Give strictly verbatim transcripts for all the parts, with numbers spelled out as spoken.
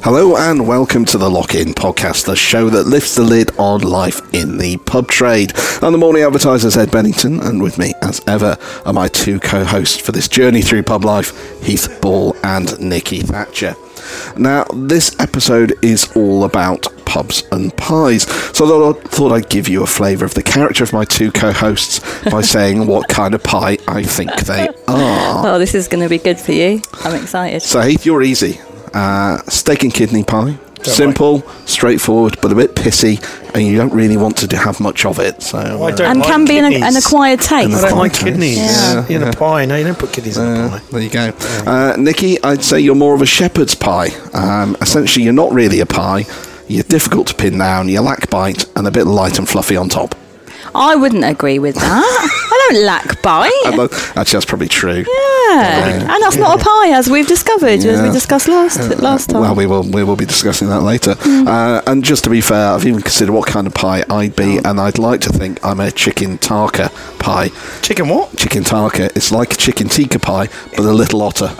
Hello and welcome to the Lock-In Podcast, the show that lifts the lid on life in the pub trade. I'm the morning advertiser, Ed Bennington, and with me, as ever, are my two co-hosts for this journey through pub life, Heath Ball and Nikki Thatcher. Now, this episode is all about pubs and pies, so I thought I'd give you a flavour of the character of my two co-hosts by saying what kind of pie I think they are. Oh, this is going to be good for you. I'm excited. So, Heath, you're easy. Uh, steak and kidney pie. Don't Simple, like. straightforward, but a bit pissy, and you don't really want to have much of it. So, Oh, I uh, don't And like can be an, kidneys. an acquired taste. An I don't acquired like taste. kidneys Yeah. in Yeah. a pie. No, you don't put kidneys in a Uh, pie. there you go. Uh, Nikki, I'd say you're more of a shepherd's pie. Um, essentially, you're not really a pie. You're difficult to pin down, you lack bite, and a bit light and fluffy on top. I wouldn't agree with that. I don't lack bite. Actually, that's probably true. Yeah. And that's not a pie, as we've discovered, as Yeah. we discussed last last time. Well, we will we will be discussing that later. Mm. Uh, and just to be fair, I've even considered what kind of pie I'd be, and I'd like to think I'm a chicken tarka pie. Chicken what? Chicken tarka. It's like a chicken tikka pie, but a little otter.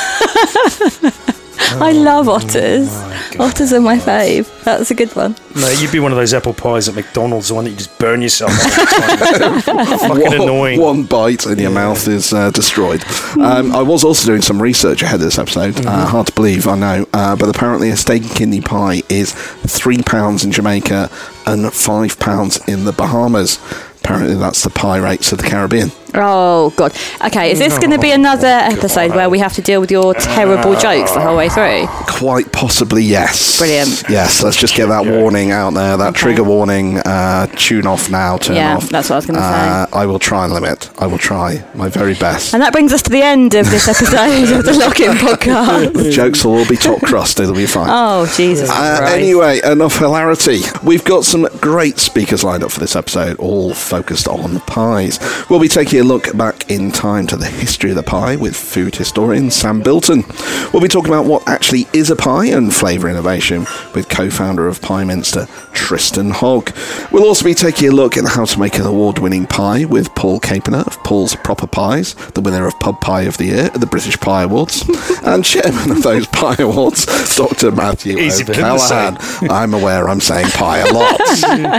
I love otters. Otters are my fave. That's a good one. No, you'd be one of those apple pies at McDonald's, the one that you just burn yourself on all the time. Fucking one, annoying. One bite and your mouth is uh, destroyed. Um, I was also doing some research ahead of this episode. Mm-hmm. Uh, hard to believe, I know. Uh, but apparently a steak and kidney pie is three pounds in Jamaica and five pounds in the Bahamas. Apparently that's the pie rates of the Caribbean. Oh, God. Okay, is this going to be another episode where we have to deal with your terrible jokes the whole way through? Quite possibly, yes. Brilliant. Yes, let's just get that warning out there, that Okay. trigger warning. Uh, tune off now, turn Yeah, off. that's what I was gonna uh, I will try and limit. I will try my very best. And that brings us to the end of this episode of the Lock-In Podcast. The jokes will all be top crust, it'll be fine. Oh, Jesus Uh, Christ. anyway, enough hilarity. We've got some great speakers lined up for this episode, all focused on pies. We'll be taking a look back in time to the history of the pie with food historian Sam Bilton. We'll be talking about what actually is a pie and flavour innovation with co-founder of Pie Minster, Tristan Hogg. We'll also be taking a look at how to make an award-winning pie with Paul Capener of Paul's Proper Pies, the winner of Pub Pie of the Year at the British Pie Awards, and chairman of those Pie Awards, Doctor Matthew Easy for him to say. O'Callaghan. I'm aware I'm saying pie a lot.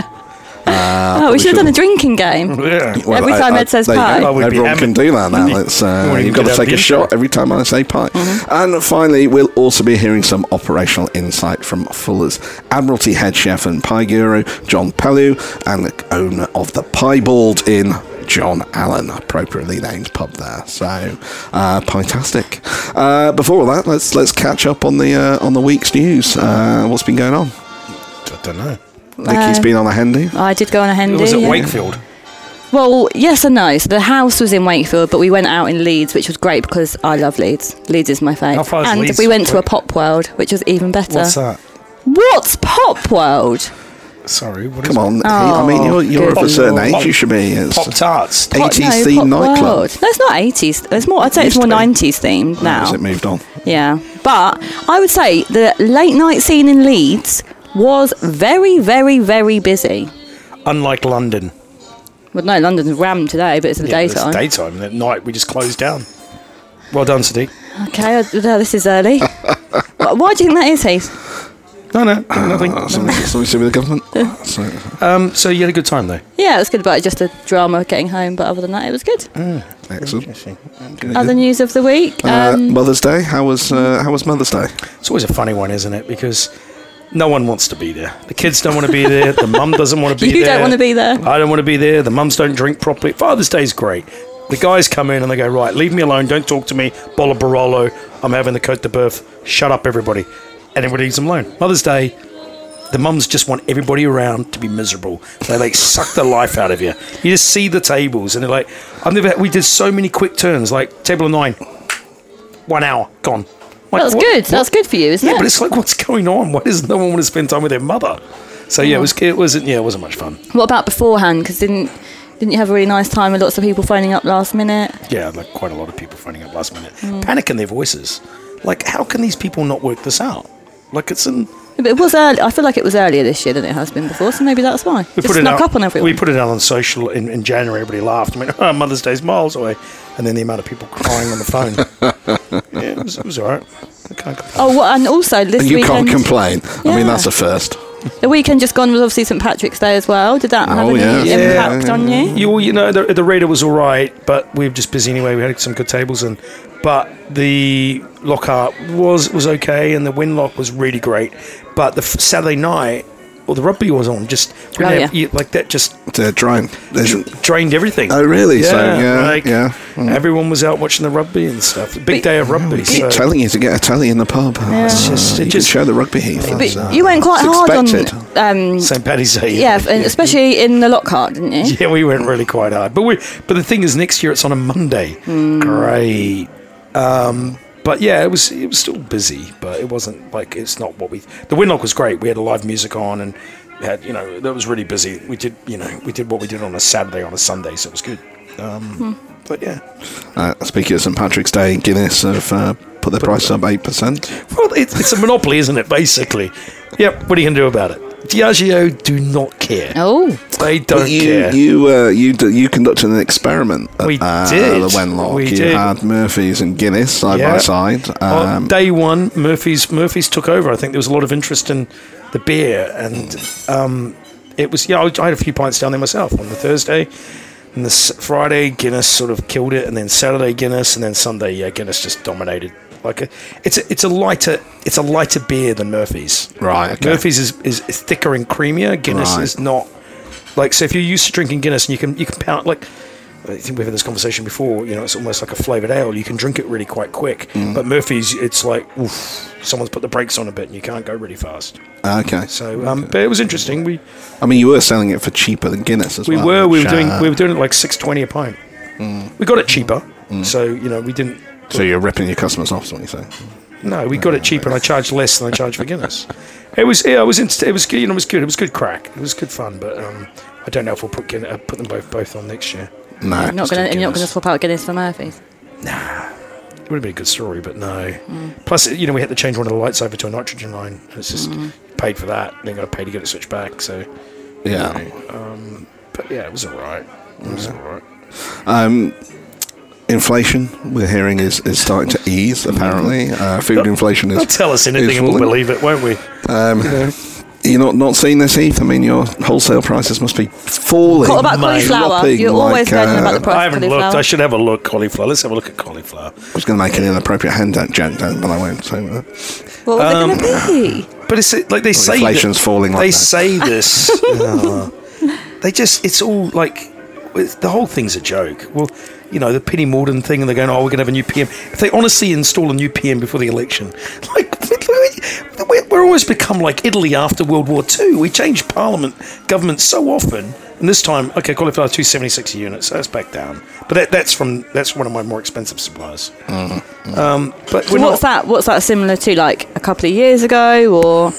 Uh, Oh, we but should have done a shouldn't. drinking game. Yeah. Well, Every time Ed says there you pie. go. Oh, we'd be Everyone can avid- do that now. You- It's, uh, you wouldn't you've got even to get take a out the shot intro. every time I say pie. And finally, we'll also be hearing some operational insight from Fuller's Admiralty head chef and pie guru, John Pellew, and the owner of the Piebald Inn, John Allen, appropriately named pub there. So, uh, pie-tastic. Uh, before all that, let's let's catch up on the uh, on the week's news. Uh, what's been going on? I don't know. Nikki's Uh, been on a hendy. I did go on a It hendy. was at yeah. Wakefield. Well, yes and no. So the house was in Wakefield, but we went out in Leeds, which was great because I love Leeds. Leeds is my How favourite. far is And Leeds? we went to a Pop World, which was even better. What's that? What's Pop World? Sorry, what is Come on, Oh, I mean, you're, you're of a good certain lord. age. You should be. It's Pop Tarts. Pop- eighties no, themed Pop nightclub. World. No, it's not eighties. It's more. I'd say Used it's more to be. nineties themed now. Has it moved on? Yeah, but I would say the late night scene in Leeds was very, very, very busy. Unlike London. Well, no, London's rammed today, but it's the Yeah, but daytime. It's daytime. And at night, we just closed down. Well done, Sadiq. Okay, uh, this is early. Why why do you think that is, Heath? No, no, nothing. Uh, something, something to do with the government. So, Um, so you had a good time, though? Yeah, it was good, but just a drama getting home. But other than that, it was good. excellent. Good. Other news of the week. Uh, Um, Mother's Day. How was uh, how was Mother's Day? It's always a funny one, isn't it? Because no one wants to be there. The kids don't want to be there. The mum doesn't want to be you there. don't want to be there. I don't want to be there. The mums don't drink properly. Father's Day's great. The guys come in and they go, right, leave me alone. Don't talk to me. Bolla Barolo. I'm having the Cote de Boeuf. Shut up, everybody. And everybody leaves them alone. Mother's Day, the mums just want everybody around to be miserable. They like suck the life out of you. You just see the tables and they're like, I've never. We did so many quick turns, like table of nine, one hour gone. Like, That's what- good. what- That's good for you, isn't Yeah, it? but it's like, what's going on? Why does no one want to spend time with their mother? So yeah, it was. It wasn't. Yeah, it wasn't much fun. What about beforehand? Because didn't didn't you have a really nice time with lots of people phoning up last minute? Yeah, like quite a lot of people phoning up last minute, panic in their voices. Like, how can these people not work this out? Like, it's in. But it was early. I feel like it was earlier this year than it has been before, so maybe that's why. We Just put it snuck out. up on everyone. We put it out on social in, in January. Everybody laughed. I mean, oh, Mother's Day's miles away, and then the amount of people crying on the phone. yeah, it was, it was all right. I can't complain. Oh, well, and also this You weekend, can't complain. I Yeah. mean, that's a first. the weekend just gone was obviously Saint Patrick's Day as well. Did that have Oh, any yeah. Yeah. impact on you? You, you know, the, the Raider was all right, but we were just busy anyway. We had some good tables, and but the Lockhart was was okay, and the Winlock was really great. But the f- Saturday night, well, the rugby was on. Just we Oh, didn't yeah. have- you- like that, just To drain. There's- drained everything. Oh, really? So, yeah, like, yeah. Mm. Everyone was out watching the rugby and stuff. Big But- day of rugby. Keep So. telling you to get a telly in the pub. Yeah. It's just- you it can just- show the rugby heath. But That's, uh, you went quite it's hard expected. on um, Saint Paddy's Day. yeah, and especially in the Lockhart, didn't you? Yeah, we went really quite hard. But we, but the thing is, next year it's on a Monday. Hmm. Great. Um, but yeah, it was it was still busy, but it wasn't like it's not what we. The Winlock was great. We had a live music on, and we had you know that was really busy. We did you know we did what we did on a Saturday on a Sunday, so it was good. Um, Hmm. But yeah, Uh, speaking of Saint Patrick's Day, Guinness have uh, put their price up eight percent. well, it's, it's a monopoly, isn't it? Basically, yep. What are you going to do about it? Diageo do not care. Oh, They don't you care. you uh, you d- you conducted an experiment at We uh, did. the Wenlock. We you did. had Murphy's and Guinness side Yeah. by side. On Um, day one, Murphy's Murphy's took over. I think there was a lot of interest in the beer, and um, it was yeah. I, I had a few pints down there myself on the Thursday, and the s- Friday Guinness sort of killed it, and then Saturday Guinness, and then Sunday yeah Guinness just dominated. Like a, it's a it's a lighter it's a lighter beer than Murphy's. Right, okay. Murphy's is, is, is thicker and creamier. Guinness Right. is not. Like so, if you're used to drinking Guinness, and you can you can pound like. I think we've had this conversation before. You know, it's almost like a flavoured ale. You can drink it really quite quick. Mm. But Murphy's, it's like, oof, someone's put the brakes on a bit, and you can't go really fast. okay. So, um, but it was interesting. We I mean, you were selling it for cheaper than Guinness as we well. were we were which, doing uh, we were doing it like six twenty a pint. We got it cheaper. So you know we didn't. So you're ripping your customers off, is what you say? No, we got it cheaper, and I charged less than I charged for Guinness. It was yeah, it was inst- it was good. You know, it was good. It was good crack. It was good fun. But um, I don't know if we'll put Guinness, uh, put them both both on next year. No. you're not just gonna do and you're not gonna Guinness. swap out Guinness for Murphy's. It would have been a good story, but no. Plus, you know, we had to change one of the lights over to a nitrogen line. And it's just paid for that. Then got to pay to get it switched back. So, Yeah. you know, um, but yeah, it was all right. It was all right. Um, inflation, we're hearing, is, is starting to ease, apparently. Uh, food inflation is. They'll tell us anything is and we'll falling. believe it, won't we? Um, You know, You're not, not seeing this, Heath? I mean, your wholesale prices must be falling. What about mate. cauliflower? Dropping You're always like, going about the uh, price I of haven't cauliflower. looked. I should have a look. Cauliflower. Let's have a look at cauliflower. I was going to make an inappropriate hand joke, then, but I won't. So, uh, What was Um, it going to be? But it's like they say. inflation's that- falling like They that. say this. uh, they just. It's all like. it's- The whole thing's a joke. Well, you know, the Penny Morden thing, and they're going, oh, we're going to have a new P M. If they honestly install a new P M before the election, like, we- we're always become like Italy after World War Two. We change parliament, government so often, and this time, okay, cauliflower two seventy six a unit, so that's back down. But that, that's from that's one of my more expensive suppliers. Mm-hmm. Um, but So we're what's not. that? What's that similar to? Like a couple of years ago, or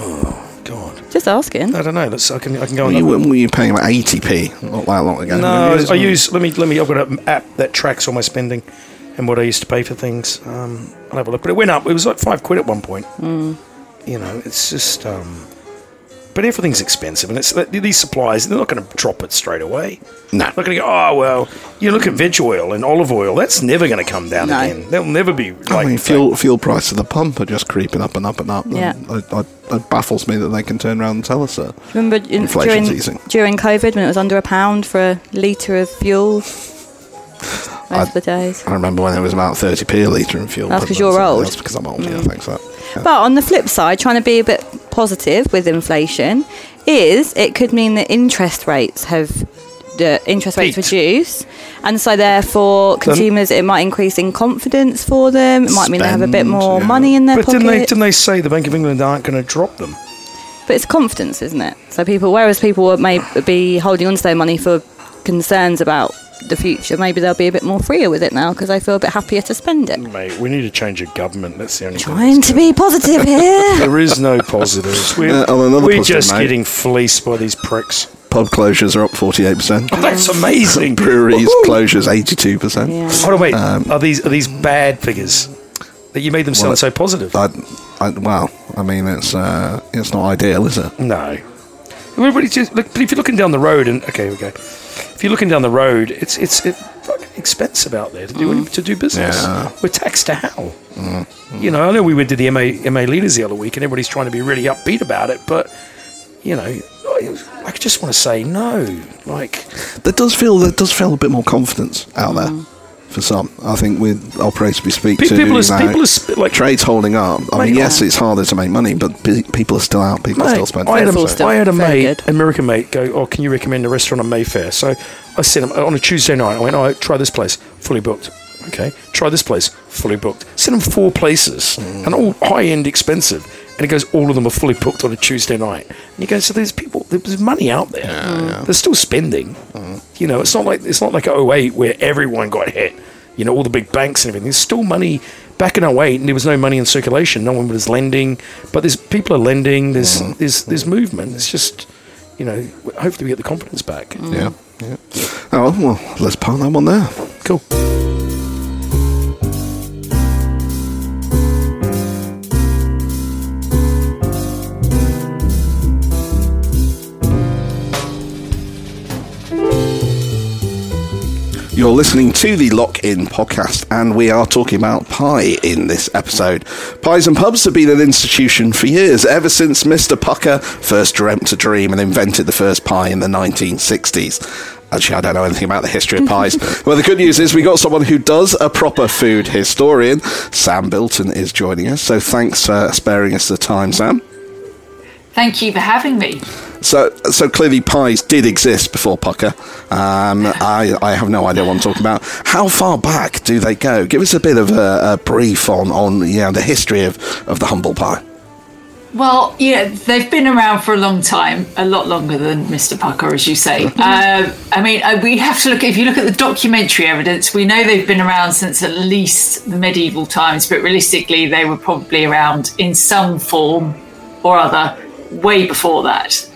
God, just asking? I don't know. Let's, I can I can go on. you, were you paying about eighty p not that long ago? No, Years I ago? use. Let me. Let me. I've got an app that tracks all my spending and what I used to pay for things. Um, I'll have a look. But it went up. It was like five quid at one point. Mm. You know, it's just. Um, but everything's expensive, and it's these supplies. They're not going to drop it straight away. No. They're not going to go. Oh well, you look at veg oil and olive oil. That's never going to come down No. again. They'll never be. Like, I mean, fuel fuel prices at the pump are just creeping up and up and up. Yeah. And I, I, it baffles me that they can turn around and tell us that. Remember in, Inflation's during easing. during COVID when it was under a pound for a litre of fuel? Those I- were the days. I remember when it was about thirty p a litre in fuel. That's but 'cause you're that's- old. That's because I'm old, yeah, thanks for that. Yeah. But on the flip side, trying to be a bit positive with inflation is it could mean that interest rates have the interest rates Peaked. reduce, and so therefore consumers it might increase in confidence for them. It might mean they have a bit Spend, more yeah. money in their But pocket. didn't they? Didn't they say the Bank of England aren't going to drop them? But it's confidence, isn't it? So people, whereas people may be holding on to their money for concerns about the future, maybe they'll be a bit more freer with it now because they feel a bit happier to spend it. Mate, we need to change of government. That's the only thing Trying that's to gonna- be positive here. There is no positives. We're, Uh, on another we're positive just note- getting fleeced by these pricks. Pub closures are up forty-eight percent. Oh, that's amazing. Breweries Woohoo! closures eighty-two percent. Yeah. Hold on, wait. Um, are these are these bad figures that you made them sound Well, so positive? I, I, well, I mean, it's uh, it's not ideal, is it? no. Everybody just look. But if you're looking down the road, and okay, okay. If you're looking down the road, it's it's it, fuck, expensive out there to do mm. to do business. Yeah. We're taxed to hell. Mm. Mm. You know, I know we went to the M A M A leaders the other week, and everybody's trying to be really upbeat about it, but you know, I, I just want to say no. Like, there does feel there does feel a bit more confidence out mm. there. For some, I think with operators we speak people to, are, you know, people are like trade's holding up. I mean, yes, it's harder to make money, but pe- people are still out. People mate, are still spending. I had a, still I had a mate, good. American mate, go, "Oh, can you recommend a restaurant on Mayfair?" So I said on a Tuesday night, I went, "Oh, try this place, fully booked." Okay, try this place, fully booked. Sent him four places, mm. and all high end, expensive. And he goes, all of them are fully booked on a Tuesday night. And you go, so there's people, there's money out there. Yeah, mm. yeah. They're still spending. Mm. You know, it's not like it's not like oh eight where everyone got hit. You know, all the big banks and everything. There's still money back in oh eight, and there was no money in circulation. No one was lending, but there's people are lending. There's mm. there's there's movement. It's just, you know, hopefully we get the confidence back. Mm. Yeah, yeah. Oh well, let's park that one there. Cool. You're listening to the Lock-In podcast, and we are talking about pie in this episode. Pies and pubs have been an institution for years, ever since Mister Pucker first dreamt a dream and invented the first pie in the nineteen sixties. Actually, I don't know anything about the history of pies. Well, the good news is we got someone who does a proper food historian. Sam Bilton is joining us, so thanks for sparing us the time, Sam. Thank you for having me. So, so clearly pies did exist before Pucker. Um, I, I have no idea what I'm talking about. How far back do they go? Give us a bit of a, a brief on, on you know, the history of, of the humble pie. Well, yeah, they've been around for a long time, a lot longer than Mister Pucker, as you say. uh, I mean, uh, we have to look, if you look at the documentary evidence, we know they've been around since at least the medieval times, but realistically they were probably around in some form or other way before that.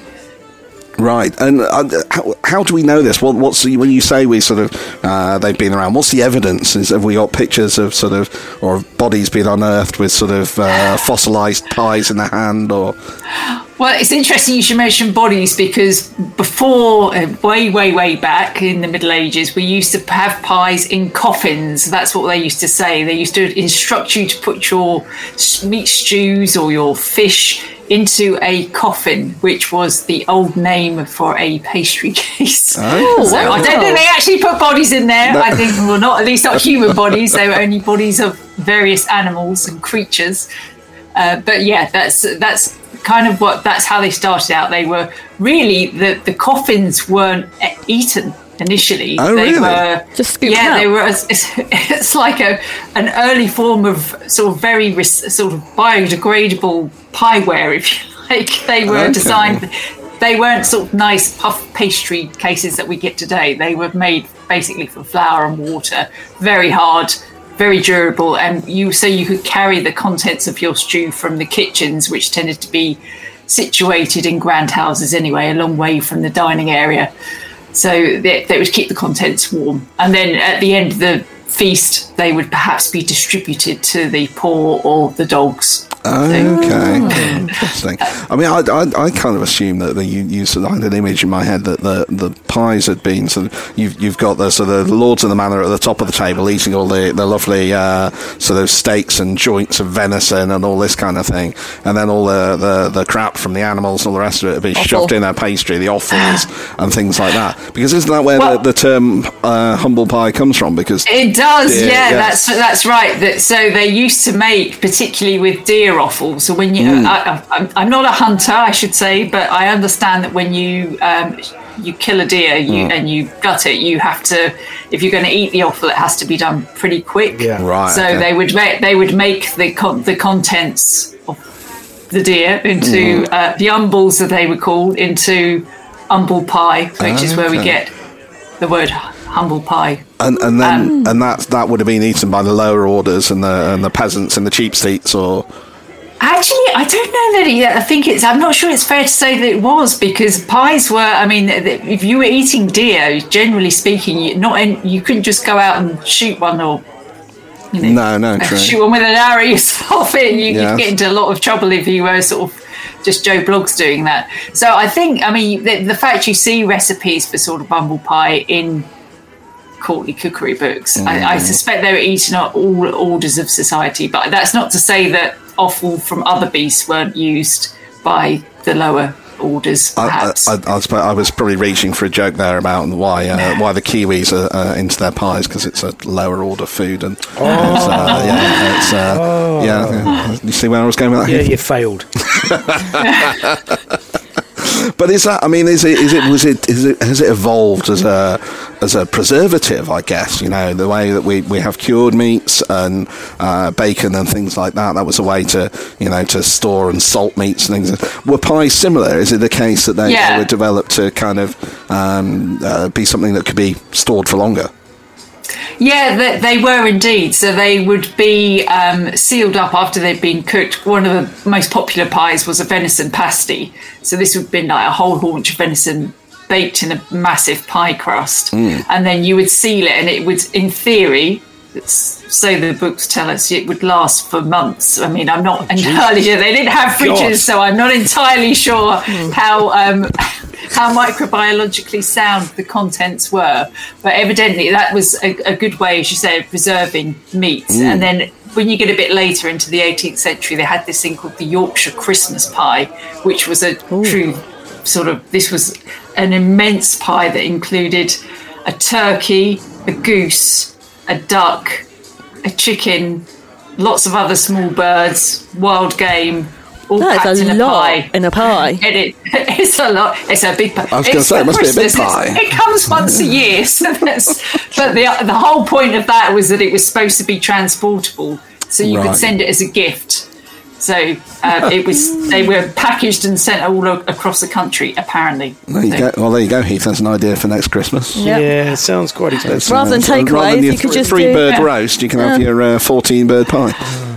Right, and uh, how, how do we know this? What, what's the, when you say we sort of uh, they've been around? What's the evidence? Is, have we got pictures of sort of or bodies being unearthed with sort of uh, fossilized pies in the hand? Or well, it's interesting you should mention bodies because before, uh, way, way, way back in the Middle Ages, we used to have pies in coffins. That's what they used to say. They used to instruct you to put your meat stews or your fish into a coffin, which was the old name for a pastry case. Oh, so wow. I don't think they actually put bodies in there. No. I think, well, not at least not human bodies. They were only bodies of various animals and creatures. Uh, but yeah, that's that's kind of what that's how they started out. They were really the the coffins weren't eaten initially. Oh, they really? were just scooped yeah. out. They were. It's, it's like a an early form of sort of very ris- sort of biodegradable pieware, if you like. They were okay. designed. They weren't sort of nice puff pastry cases that we get today. They were made basically from flour and water, very hard, very durable, and you so you could carry the contents of your stew from the kitchens, which tended to be situated in grand houses anyway, a long way from the dining area. So they, they would keep the contents warm. And then at the end of the feast, they would perhaps be distributed to the poor or the dogs. Okay, interesting. I mean, I, I, I kind of assume that the, you, you sort of had an image in my head that the, the pies had been sort of, you've you've got the sort of lords of the manor at the top of the table eating all the, the lovely uh, sort of steaks and joints of venison and all this kind of thing, and then all the, the, the crap from the animals and all the rest of it would be Offal. shoved in their pastry, the offals and things like that. Because isn't that where well, the, the term uh, humble pie comes from? Because it does, deer, yeah, yes. that's that's right. That so they used to make, particularly with deer offal. So when you, mm. I, I'm, I'm not a hunter, I should say, but I understand that when you um, you kill a deer you, mm. and you gut it, you have to, if you're going to eat the offal, it has to be done pretty quick. Yeah, right. So okay. they would make they would make the con- the contents of the deer into mm. uh, the umbles, that they were called, into umble pie, which okay. is where we get the word humble pie. And and then um, and that that would have been eaten by the lower orders and the and the peasants and the cheap seats, or. Actually, I don't know that it, I think it's, I'm not sure it's fair to say that it was, because pies were, I mean, if you were eating deer, generally speaking, you, not in, you couldn't just go out and shoot one or, you know, no, no, true. shoot one with an arrow yourself in. You, yes. You'd get into a lot of trouble if you were sort of just Joe Bloggs doing that. So I think, I mean, the, the fact you see recipes for sort of humble pie in courtly cookery books. Mm. I, I suspect they were eaten at all orders of society, but that's not to say that offal from other beasts weren't used by the lower orders, perhaps. I, I, I, I was probably reaching for a joke there about why uh, why the Kiwis are uh, into their pies, because it's a lower order food. And oh. it's, uh, yeah, it's, uh, oh. yeah, yeah. You see where I was going with that? Yeah, you failed. But is that? I mean, is it? Is it? Was it? Is it? Has it evolved as a as a preservative? I guess, you know, the way that we, we have cured meats and uh, bacon and things like that. That was a way to, you know, to store and salt meats and things. Were pies similar? Is it the case that they, yeah. they were developed to kind of um, uh, be something that could be stored for longer? Yeah, they, they were indeed. So they would be um, sealed up after they'd been cooked. One of the most popular pies was a venison pasty. So this would have been like a whole haunch of venison baked in a massive pie crust. Mm. And then you would seal it, and it would, in theory, so the books tell us, it would last for months. I mean, I'm not oh, entirely sure. They didn't have fridges, God. So I'm not entirely sure mm. how... Um, how microbiologically sound the contents were, but evidently that was a, a good way, as you say, of preserving meats. Mm. And then when you get a bit later into the eighteenth century, they had this thing called the Yorkshire Christmas pie, which was a Ooh. true sort of, this was an immense pie that included a turkey, a goose, a duck, a chicken, lots of other small birds, wild game. All That's a in a lot pie. in a pie. It, it's a lot. It's a big pie. I was going to say, it must Christmas. be a big pie. It's, it comes once a year. So that's, but the the whole point of that was that it was supposed to be transportable, so you right. could send it as a gift. So uh, it was. They were packaged and sent all across the country. Apparently. There you so. go. Well, there you go, Heath. That's an idea for next Christmas. Yep. Yeah, it sounds quite expensive. Rather than takeaways, you could just three do, bird yeah. roast. You can have yeah. your uh, fourteen bird pie.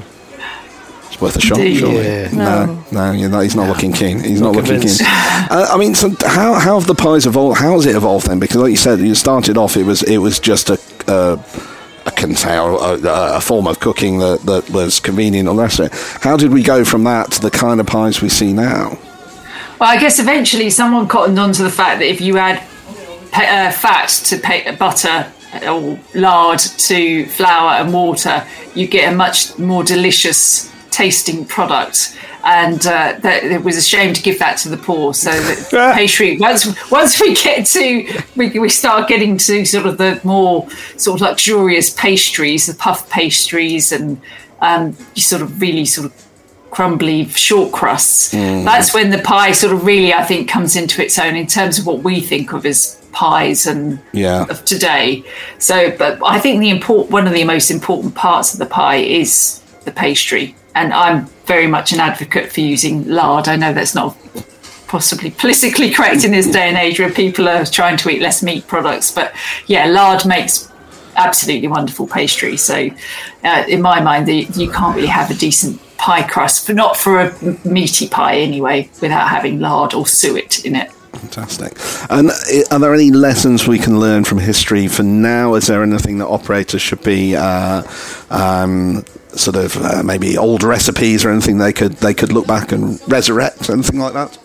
It's worth a shot, Indeed. surely. Yeah. No, no, you're not, he's not no. looking keen. He's not, not looking keen. Uh, I mean, so how how have the pies evolved? How has it evolved then? Because, like you said, you started off. It was it was just a uh, a container, a, a form of cooking that, that was convenient and the rest of it. How did we go from that to the kind of pies we see now? Well, I guess eventually someone cottoned on to the fact that if you add uh, fat to pay, butter or lard to flour and water, you get a much more delicious tasting product, and uh, that it was a shame to give that to the poor. So that pastry, once once we get to we, we start getting to sort of the more sort of luxurious pastries, the puff pastries, and um, you sort of really sort of crumbly short crusts. Mm. That's when the pie sort of really, I think, comes into its own in terms of what we think of as pies and yeah. of today. So, but I think the import one of the most important parts of the pie is the pastry. And I'm very much an advocate for using lard. I know that's not possibly politically correct in this day and age where people are trying to eat less meat products. But yeah, lard makes absolutely wonderful pastry. So uh, in my mind, the, you can't really have a decent pie crust, but not for a meaty pie anyway, without having lard or suet in it. Fantastic. And are there any lessons we can learn from history for now? Is there anything that operators should be uh, um, sort of uh, maybe old recipes or anything they could they could look back and resurrect, anything like that?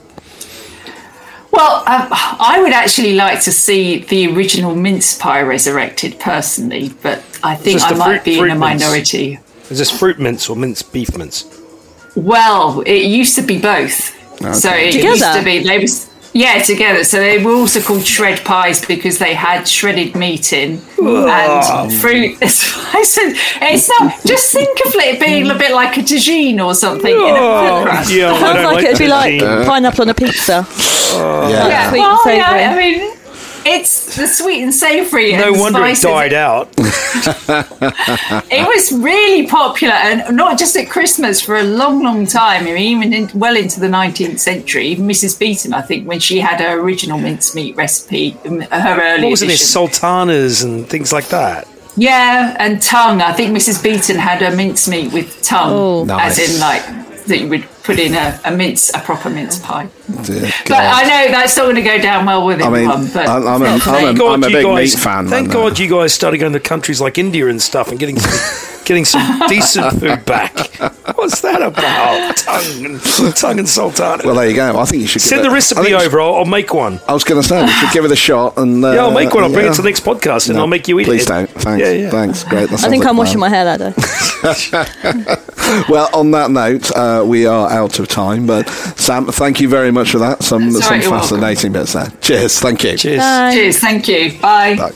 Well, um, I would actually like to see the original mince pie resurrected personally, but I think I might fruit, be fruit in a minority. Mince? Is this fruit mince or mince beef mince? Well, it used to be both. Okay. So it Together? used to be they was. Yeah, together. So they were also called shred pies because they had shredded meat in and fruit. I said, it's not. Just think of it being a bit like a tagine or something in a crust. Yeah, Sounds like, like it'd be like uh, pineapple on a pizza. Uh, yeah, yeah. Sweet Well, and yeah. I mean, it's the sweet and savoury. No and wonder spices. it died out. It was really popular, and not just at Christmas, for a long, long time. I mean, even in, well into the nineteenth century. Even Missus Beeton, I think, when she had her original mincemeat recipe, her early What was it? edition. Sultanas and things like that. Yeah, and tongue. I think Missus Beeton had her mincemeat with tongue, oh, nice. as in like that you would put in a, a mince, a proper mince pie. Dear but I know that's not going to go down well with everyone. I mean, but I'm, I'm, a, I'm, a, I'm a big guys, meat fan. Thank then, God though. you guys started going to countries like India and stuff and getting some getting some decent food back. What's that about? Tongue and, tongue and sultana. Well, there you go. I think you should Send give the it, recipe over. I'll, I'll make one. I was going to say, we should give it a shot. And uh, Yeah, I'll make one. I'll bring yeah. it to the next podcast and No, I'll make you eat please it. don't. Thanks. Yeah, yeah. Thanks. Great. That I sounds think like I'm fun. washing my hair that day. Well, on that note, uh, we are out of time. But Sam, thank you very much for that. Some That's some right, you're fascinating bits there. Cheers. Thank you. Cheers. Bye. Cheers, thank you. Bye. Bye.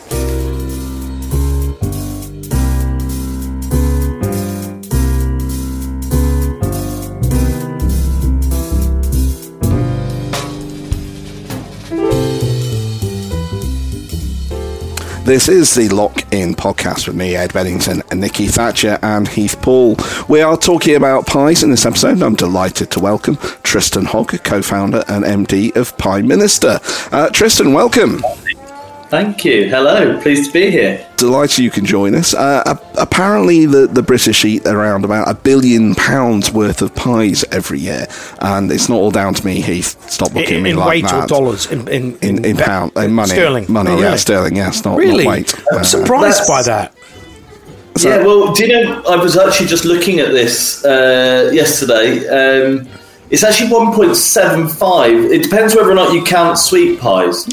This is the Lock In podcast with me, Ed Bennington, and Nikki Thatcher and Heath Paul. We are talking about pies in this episode. I'm delighted to welcome Tristan Hogg, co-founder and M D of Pie Minister. Uh, Tristan, welcome. Thank you. Hello. Pleased to be here. Delighted you can join us. Uh, apparently, the, the British eat around about a billion pounds worth of pies every year, and it's not all down to me, Heath. Stop looking In, at me in like weight that. or dollars? In in, In, in ba- pound, in money, Sterling. money, Oh, yeah, really? sterling, yes, not, Really? not weight. I'm Uh, surprised That's- by that. So- yeah, well, do you know, I was actually just looking at this uh, yesterday. Um, it's actually one point seven five. It depends whether or not you count sweet pies.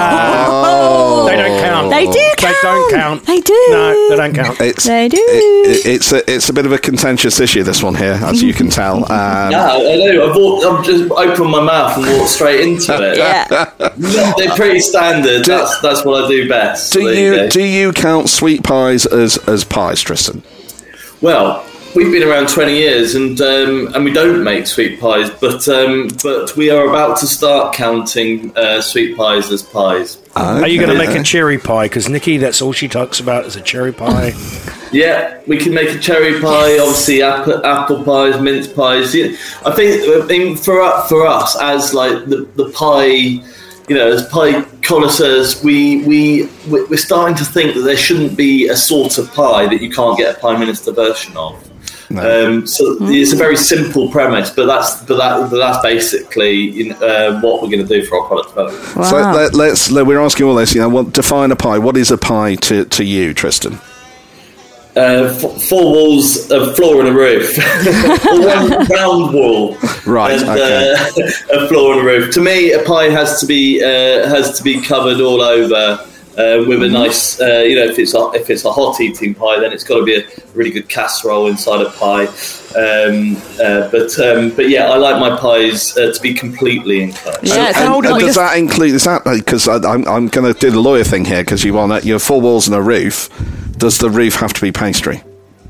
Oh, They don't count. They do They count. don't count. They do. No, they don't count. It's, They do. it- it- it's a it's a bit of a contentious issue, this one here, as you can tell. Um, Yeah, I know. I've, walked, I've just opened my mouth and walked straight into it. Yeah. Yeah, they're pretty standard. That's that's what I do best. do There you go. do you count sweet pies as as pies, Tristan? Well, we've been around twenty years, and um, and we don't make sweet pies, but um, but we are about to start counting uh, sweet pies as pies. Are you going to make Okay. a cherry pie? Because Nikki, that's all she talks about is a cherry pie. Yeah, we can make a cherry pie, obviously apple, apple pies, mince pies. Yeah, I think, I mean, for us, for us as like the, the pie, you know, as pie connoisseurs, we we we're starting to think that there shouldn't be a sort of pie that you can't get a Prime Minister version of. No. Um, so it's a very simple premise, but that's but that but that's basically you know, uh, what we're going to do for our product development. Wow. So let, let's let, we're asking all this. You know, what define a pie? What is a pie to, to you, Tristan? Uh, f- four walls, a floor and a roof, or one round wall, Right, And okay. uh, a floor and a roof. To me, a pie has to be uh, has to be covered all over uh, with a nice, uh, you know, if it's a, if it's a hot eating pie, then it's got to be a really good casserole inside a pie. Um, uh, but um, but yeah, I like my pies uh, to be completely enclosed. Yeah, it's And, not and does just- that include? Is that because I'm I'm going to do the lawyer thing here because you want your four walls and a roof? Does the roof have to be pastry?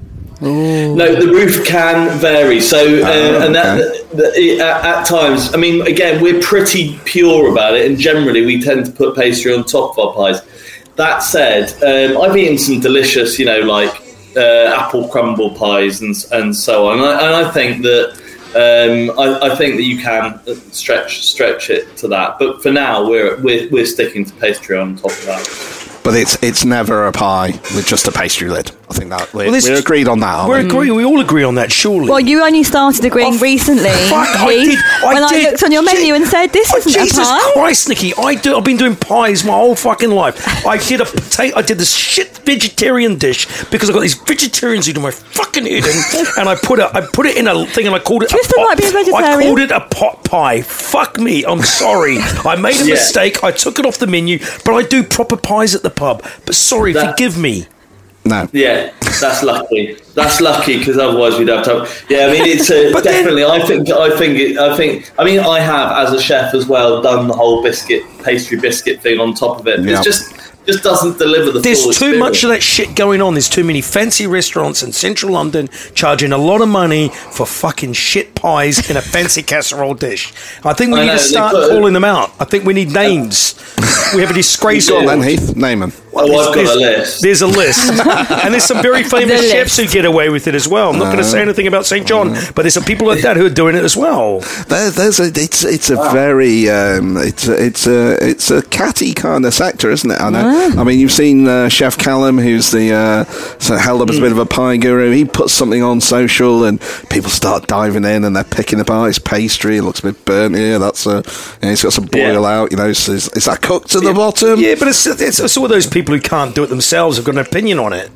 No, the roof can vary. So, uh, Oh, and that, that it, at, at times, I mean, again, we're pretty pure about it, and generally we tend to put pastry on top of our pies. That said, um, I've eaten some delicious, you know, like uh, apple crumble pies and and so on, and I, and I think that um, I, I think that you can stretch stretch it to that. But for now, we're we're, we're sticking to pastry on top of that. But it's it's never a pie with just a pastry lid. I think that we're, Well, this- we're agreed on that. Aren't We we? agree. We all agree on that, surely. Well, you only started agreeing Oh, recently, fuck, I Heath, did- I when did. I looked on your menu and said, "This Oh, isn't Jesus a pie." Christ, Nikki! I do. I've been doing pies my whole fucking life. I did a potato. I did this shit vegetarian dish because I got these vegetarians who do my fucking head in, and I put a, I put it in a thing and I called it. Tristan a pot. might be a I vegetarian. called it a pot pie. Fuck me. I'm sorry. I made a Yeah. mistake. I took it off the menu, but I do proper pies at the pub. But sorry, That- forgive me. No. Yeah, that's lucky. That's lucky because otherwise we'd have to. Yeah, I mean, it's uh, But then- definitely. I think. I think. It, I think. I mean, I have as a chef as well done the whole biscuit, pastry biscuit thing on top of it. Yeah. It's just just doesn't deliver the. There's full too much experience. of that shit going on. There's too many fancy restaurants in central London charging a lot of money for fucking shit pies in a fancy casserole dish. I think we I need know, to they start put- calling them out. I think we need names. We have a disgrace. Go on Yeah. then, Heath. Name them. Oh, I've got there's, a list. There's a list. And there's some very famous The chefs list. who get away with it as well. I'm not going to say anything about Saint John, but there's some people like that who are doing it as well. There, there's a it's it's a very um, it's a, it's a it's a catty kind of sector, isn't it? I know. I mean, you've seen uh, Chef Callum, who's the uh, so held up as a bit of a pie guru. He puts something on social, and people start diving in, and they're picking apart his pastry. It looks a bit burnt here. That's a you know, it's got some boil Yeah. out. You know, so is, is that cooked to the bottom? Yeah, but it's, it's, it's all those people who can't do it themselves have got an opinion on it.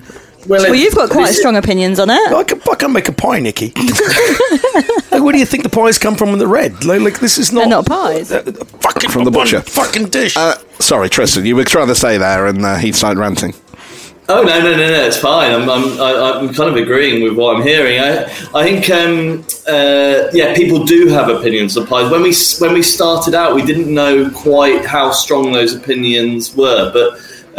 Well, Well, it's- you've got quite this- strong opinions on it. I can, I can make a pie, Nikki. Like, where do you think the pies come from in the red? Like, like this is not... They're not pies. Uh, fucking From the one butcher. Fucking dish. Uh, sorry, Tristan, you were trying to say there, and uh, he started ranting. Oh no no no no! It's fine. I'm I'm I- I'm kind of agreeing with what I'm hearing. I I think um, uh, yeah, people do have opinions on pies. When we when we started out, we didn't know quite how strong those opinions were, but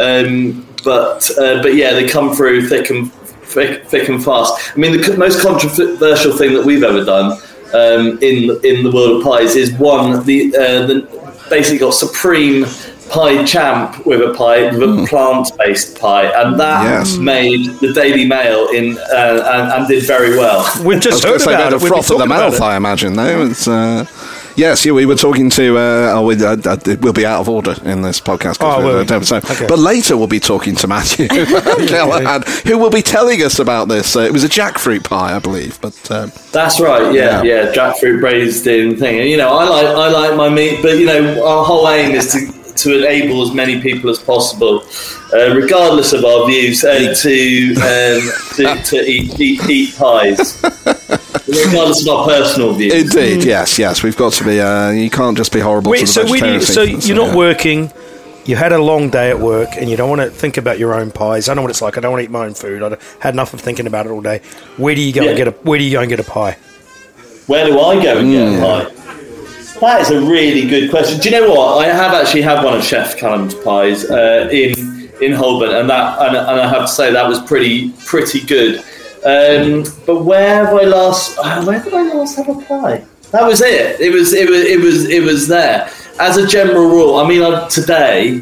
um, but uh, but yeah, they come through thick and thick, thick and fast. I mean, the co- most controversial thing that we've ever done um, in in the world of pies is one the uh, the basically got Supreme Pie Champ with a pie, with a mm. plant-based pie, and that Yes. made the Daily Mail in uh, and, and did very well. We've I just was heard going to say about about it. the We've been froth of the talking about mouth, it. I imagine, though. It's, uh, yes, yeah, we were talking to... Uh, oh, we, uh, uh, we'll be out of order in this podcast. 'cause Oh, we're- will uh, we? so- Okay. But later we'll be talking to Matthew Callahan, who will be telling us about this. Uh, it was a jackfruit pie, I believe. But um, That's right, yeah, Yeah. yeah, jackfruit braised in thing. And, you know, I like I like my meat, but you know, our whole aim is to to enable as many people as possible, uh, regardless of our views, uh, to, um, to to eat eat, eat pies, regardless of our personal views. indeed, yes, yes, we've got to be... Uh, you can't just be horrible Wait, to the so, where do you, vegetarian so scene. you're not Yeah. working, you had a long day at work, and you don't want to think about your own pies. I know what it's like. I don't want to eat my own food. I had enough of thinking about it all day. Where do you go Yeah. and get a Where do you go and get a pie? Where do I go and get a pie? That is a really good question. Do you know what? I have actually had one of Chef Callum's pies uh, in in Holborn, and that and, and I have to say that was pretty pretty good. Um, but where have I last? uh, Where did I last have a pie? That was it. It was it was it was it was there. As a general rule, I mean, I, today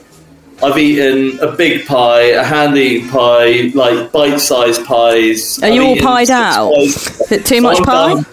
I've eaten a big pie, a hand-eaten pie, like bite-sized pies. Are I've you all eaten pied six out? pies. Is it too much I'm pie? done.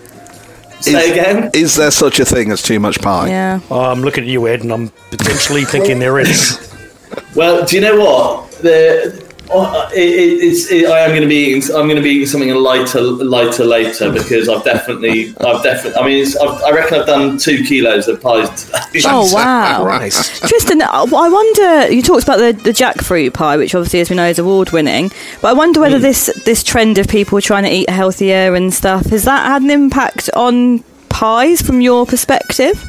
Say again? Is there such a thing as too much pie? Yeah. Oh, I'm looking at you, Ed, and I'm potentially thinking there is. Well, do you know what? The oh, it, it, it's it, I am going to be eating, I'm going to be eating something lighter lighter later because I've definitely I've definitely I mean it's, I've, I reckon I've done two kilos of pies today. Oh, wow. Christ. Tristan, I wonder, you talked about the, the jackfruit pie, which obviously, as we know, is award-winning, but I wonder whether this, this trend of people trying to eat healthier and stuff, has that had an impact on pies from your perspective?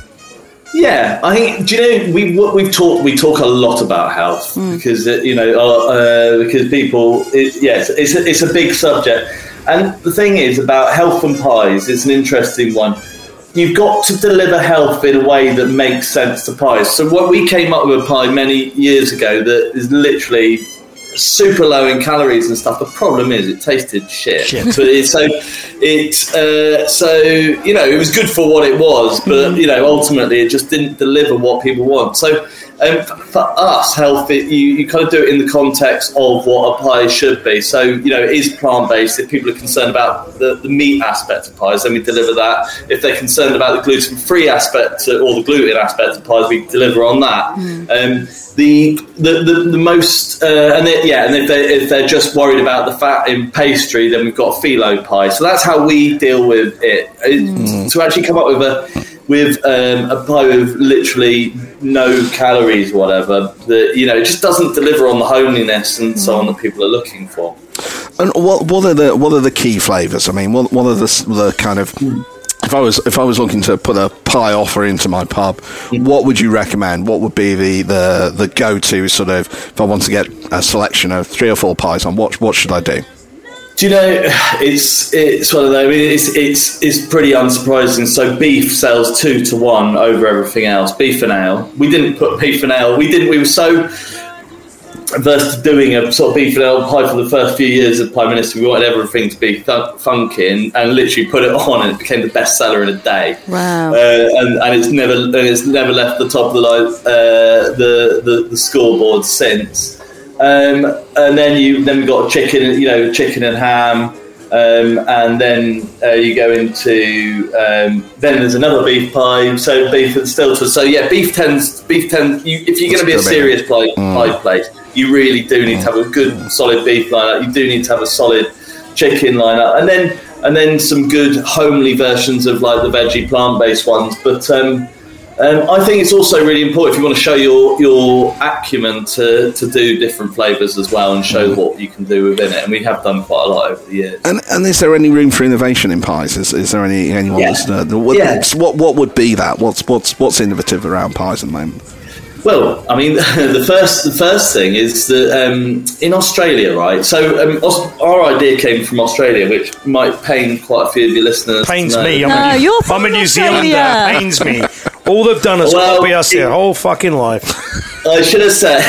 Yeah, I think. Do you know we we talk we talk a lot about health because uh, you know uh, uh, because people it, yes it's a, it's a big subject, and the thing is about health and pies. It's an interesting one. You've got to deliver health in a way that makes sense to pies. So what we came up with a pie many years ago that is literally super low in calories and stuff. The problem is it tasted shit. Shit. So it's so it uh, so you know it was good for what it was, but you know ultimately it just didn't deliver what people want. So um, for us, health it, you you kind of do it in the context of what a pie should be. So you know it is plant based. If people are concerned about the, the meat aspect of pies, then we deliver that. If they're concerned about the gluten free aspect or the gluten aspect of pies, we deliver on that. Um, The, the, the, the most uh, and they, yeah and if they're, if they're just worried about the fat in pastry, then we've got phyllo pie. So that's how we deal with it. Mm. To actually come up with a with um, a pie with literally no calories, whatever, that you know it just doesn't deliver on the homeliness and so on that people are looking for. And what what are the what are the key flavours? I mean, what what are the the kind of if I was if I was looking to put a pie offer into my pub, what would you recommend? What would be the, the, the go to sort of if I want to get a selection of three or four pies on? What what should I do? Do you know it's it's one of those. I mean, it's it's it's pretty unsurprising. So beef sells two to one over everything else. Beef and ale. We didn't put beef and ale. We didn't. We were so averse to doing a sort of beef and ale pie for the first few years of Prime Minister. We wanted everything to be th- funky and, and literally put it on, and it became the best seller in a day. Wow. Uh, and, and it's never and it's never left the top of the line, uh, the, the the scoreboard since. Um, and then you then got chicken, you know, chicken and ham. Um, and then uh, you go into um, then there's another beef pie, so beef and stilton. So yeah, beef tends beef tends. You, if you're going to be a serious pie, mm. pie place, you really do need to have a good solid beef lineup. You do need to have a solid chicken lineup, and then and then some good homely versions of like the veggie plant based ones. But um, Um, I think it's also really important if you want to show your your acumen to, to do different flavours as well and show what you can do within it. And we have done quite a lot over the years. And, and is there any room for innovation in pies? Is, is there any anyone Yeah. that's, uh, what, Yeah. what what would be that? What's what's what's innovative around pies at the moment? Well, I mean, the first the first thing is that um, in Australia, right? So um, Aus- our idea came from Australia, which might pain quite a few of your listeners. Pains to know. me. I'm, No, a, New- you're from I'm a New Australia. Zealander. Pains me. All they've done is Well, copy us it- their whole fucking life. I should have said.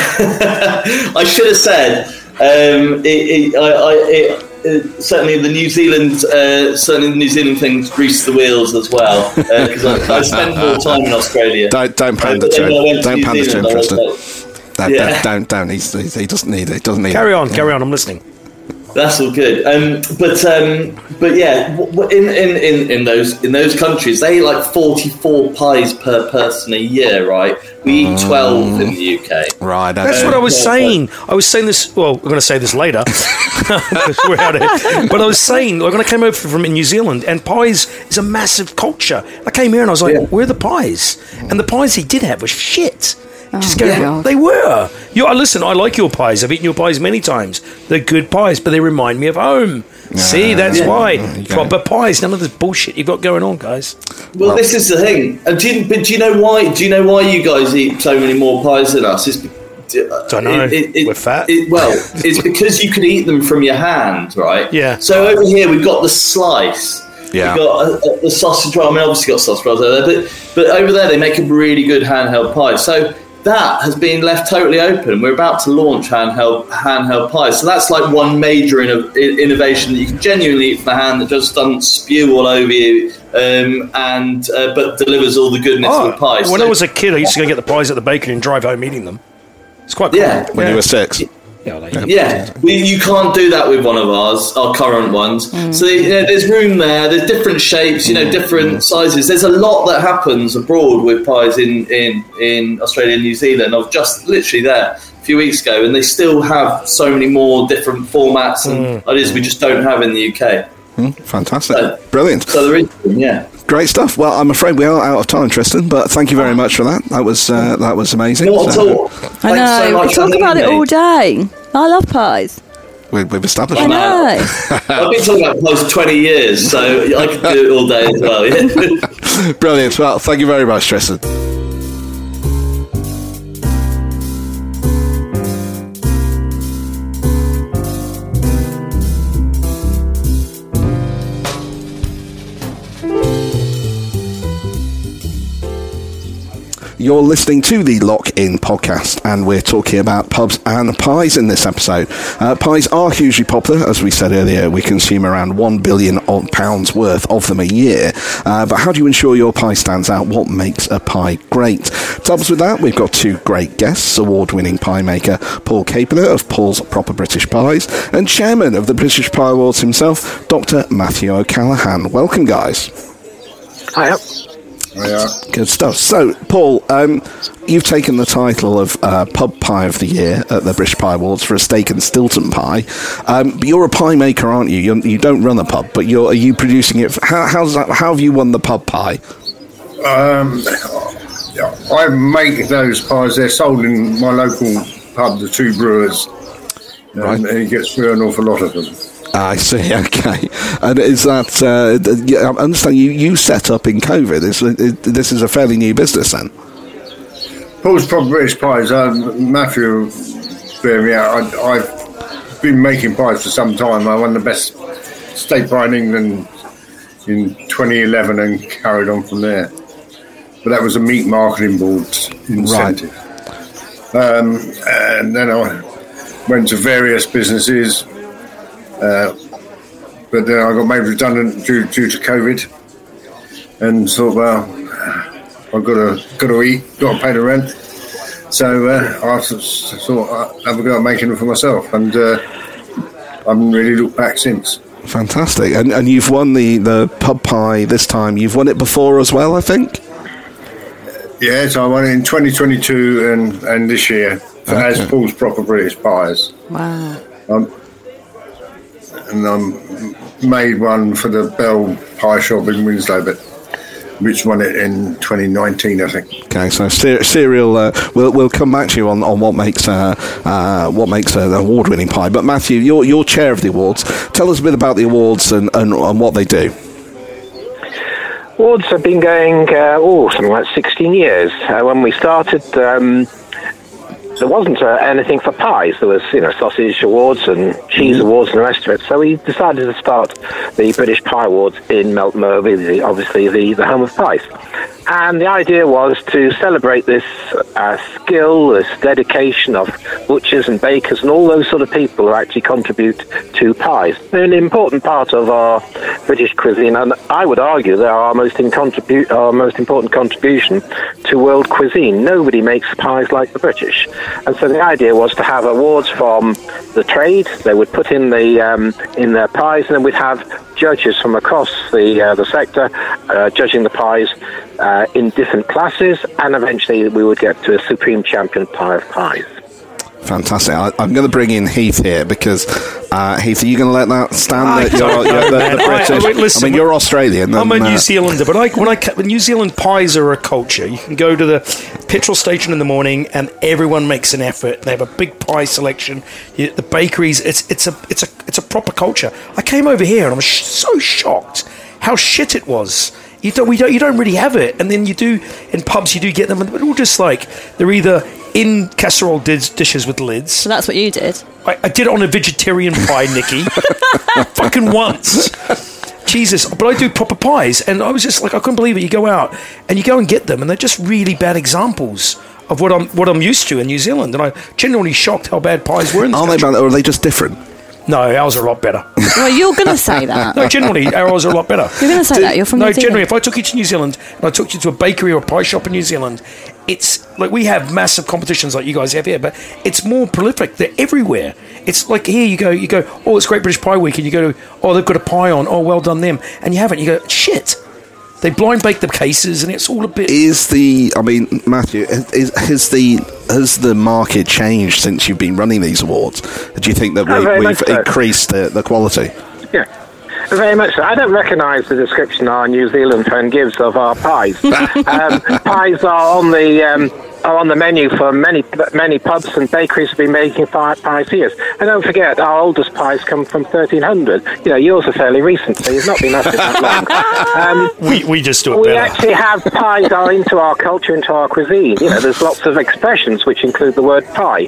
I should have said. Um, it, it, I, I, it, it, certainly, the New Zealand, uh, certainly the New Zealand things grease the wheels as well. Because I, I spent more time in Australia. Don't don't Uh, pander but to then when I him. went to Don't New pander to him, Zealand, I was Tristan. like, Don't, Yeah. don't, don't. He's, he's, he doesn't need it. He doesn't need Carry it. on, carry on. I'm listening. That's all good. Um, but um, but yeah, w- w- in, in, in, in those in those countries, they eat like forty-four pies per person a year, right? We eat twelve in the U K. Right. That's okay. what I was saying. I was saying this. Well, we're going to say this later. 'Cause we're out of it. But I was saying, like, when I came over from New Zealand, and pies is a massive culture. I came here and I was like, Yeah. where are the pies? And the pies he did have was shit. Just go, God. they were. You, I listen, I like your pies. I've eaten your pies many times. They're good pies, but they remind me of home. See, that's Yeah. why. Okay. Proper pies. None of this bullshit you've got going on, guys. Well, this is the thing. And do you, but do you know why? Do you know why you guys eat so many more pies than us? It's, Don't know. We're fat. It, well, it's because you can eat them from your hand, right? Yeah. So over here we've got the slice. Yeah. We've got a, a, the sausage roll. I mean, obviously got sausage rolls over there, but but over there they make a really good handheld pie. So that has been left totally open. We're about to launch handheld handheld pies. So that's like one major inno- innovation that you can genuinely eat from the hand that just doesn't spew all over you, um, and uh, but delivers all the goodness of the pie. when So- I was a kid, I used to go get the pies at the bakery and drive home eating them. It's quite cool. Yeah. When you were six. Yeah, like, Yeah, we, you can't do that with one of ours, our current ones. So you know, there's room there. There's different shapes, you know, different sizes. There's a lot that happens abroad with pies in in, in Australia and New Zealand. I was just literally there a few weeks ago, and they still have so many more different formats and ideas we just don't have in the U K. Hmm, fantastic. So- Brilliant. So there is, yeah. Great stuff. Well, I'm afraid we are out of time, Tristan, but thank you very much for that. That was uh, that was amazing. Not at So, all. I Thanks know. so much we for talk about it having all me. day. I love pies. we, we've established I that. know. I've been talking about pies for twenty years, so I could do it all day as well. Yeah. Brilliant. Well, thank you very much, Tristan. You're listening to the Lock In podcast, and we're talking about pubs and pies in this episode. Uh, pies are hugely popular, as we said earlier. We consume around one billion pounds worth of them a year. Uh, but how do you ensure your pie stands out? What makes a pie great? To help us with that, we've got two great guests: award-winning pie maker Paul Capener of Paul's Proper British Pies, and chairman of the British Pie Awards himself, Doctor Matthew O'Callaghan. Welcome, guys. Hiya. Yeah. Good stuff. So, Paul, um, you've taken the title of uh, Pub Pie of the Year at the British Pie Awards for a steak and Stilton pie. Um, but you're a pie maker, aren't you? You're, you don't run a pub, but you're, are you producing it? For, how, how's that, how have you won the pub pie? Um, I make those pies. They're sold in my local pub, the Two Brewers, and, Right. and it gets through an awful lot of them. I see. Okay, and is that? Uh, th- yeah, I understand you, you set up in COVID. It's, it, this is a fairly new business, then. Paul's Proper British Pies. Um, Matthew, bear me out. I, I've been making pies for some time. I won the best steak pie in England in twenty eleven and carried on from there. But that was a meat marketing board incentive. Um, and then I went to various businesses. Uh, but then I got made redundant due, due to COVID, and thought, well, I've got to got to eat, got to pay the rent. So uh, I thought I'd have a go at making them for myself, and uh, I haven't really looked back since. Fantastic, and and you've won the, the pub pie this time. You've won it before as well, I think. Yes, I won it in twenty twenty-two and, and this year Okay. as Paul's Proper British Pies. Wow. Um, and I um, made one for the Bell Pie Shop in Winslow, but which won it in twenty nineteen, I think. Okay, so cer- cereal. Uh, we'll we'll come back to you on, on what makes uh, uh, what makes uh, an award-winning pie. But Matthew, you're you're chair of the awards. Tell us a bit about the awards and, and, and what they do. Awards have been going uh, oh something like sixteen years. Uh, when we started. Um, There wasn't uh, anything for pies. There was, you know, sausage awards and cheese mm. awards and the rest of it. So we decided to start the British Pie Awards in Melton Mowbray, the, obviously the, the home of pies. And the idea was to celebrate this uh, skill, this dedication of butchers and bakers and all those sort of people who actually contribute to pies. They're an important part of our British cuisine, and I would argue they're our most, in contribu- our most important contribution to world cuisine. Nobody makes pies like the British. And so the idea was to have awards from the trade. They would put in the um, in their pies, and then we'd have judges from across the uh, the sector uh, judging the pies uh, in different classes, and eventually we would get to a supreme champion pie of pies. Fantastic. I, I'm going to bring in Heath here because, uh, Heath, are you going to let that stand? I that you're, don't you're know, the, man. the British? I, I, wait, listen, I mean, you're Australian. I'm and, a New uh, Zealander, but I, when I when New Zealand pies are a culture. You can go to the petrol station in the morning, and everyone makes an effort. They have a big pie selection. You, the bakeries, it's it's a it's a it's a proper culture. I came over here, and I was sh- so shocked how shit it was. You don't, we don't, you don't really have it, and then you do in pubs. You do get them, but they're all just like they're either in casserole dis- dishes with lids. So that's what you did. I, I did it on a vegetarian pie, Nikki, fucking once. Jesus, but I do proper pies, and I was just like, I couldn't believe it. You go out and you go and get them, and they're just really bad examples of what I'm what I'm used to in New Zealand, and I'm genuinely shocked how bad pies were in this Are they country. bad, or are they just different? No, ours are a lot better. Well, you're going to say that. No, generally, ours are a lot better. You're going to say that. You're from No, New Zealand. generally, if I took you to New Zealand and I took you to a bakery or a pie shop in New Zealand, it's like we have massive competitions like you guys have here, but it's more prolific. They're everywhere. It's like here you go, you go, oh, it's Great British Pie Week, and you go, oh, they've got a pie on, oh, well done them, and you haven't. You go, shit. They blind bake the cases, and it's all a bit. Is the? I mean, Matthew, is, has the has the market changed since you've been running these awards? Do you think that Oh, very we, much we've so. increased the, the quality? Yeah. Very much so. I don't recognise the description our New Zealand friend gives of our pies. um, pies are on the um, are on the menu for many many pubs and bakeries have been making fi- pies for years. And don't forget, our oldest pies come from thirteen hundred. You know, yours are fairly recent, so you've not been at it that long. Um, We we just do it we better. actually have pies are into our culture, into our cuisine. You know, there's lots of expressions which include the word pie.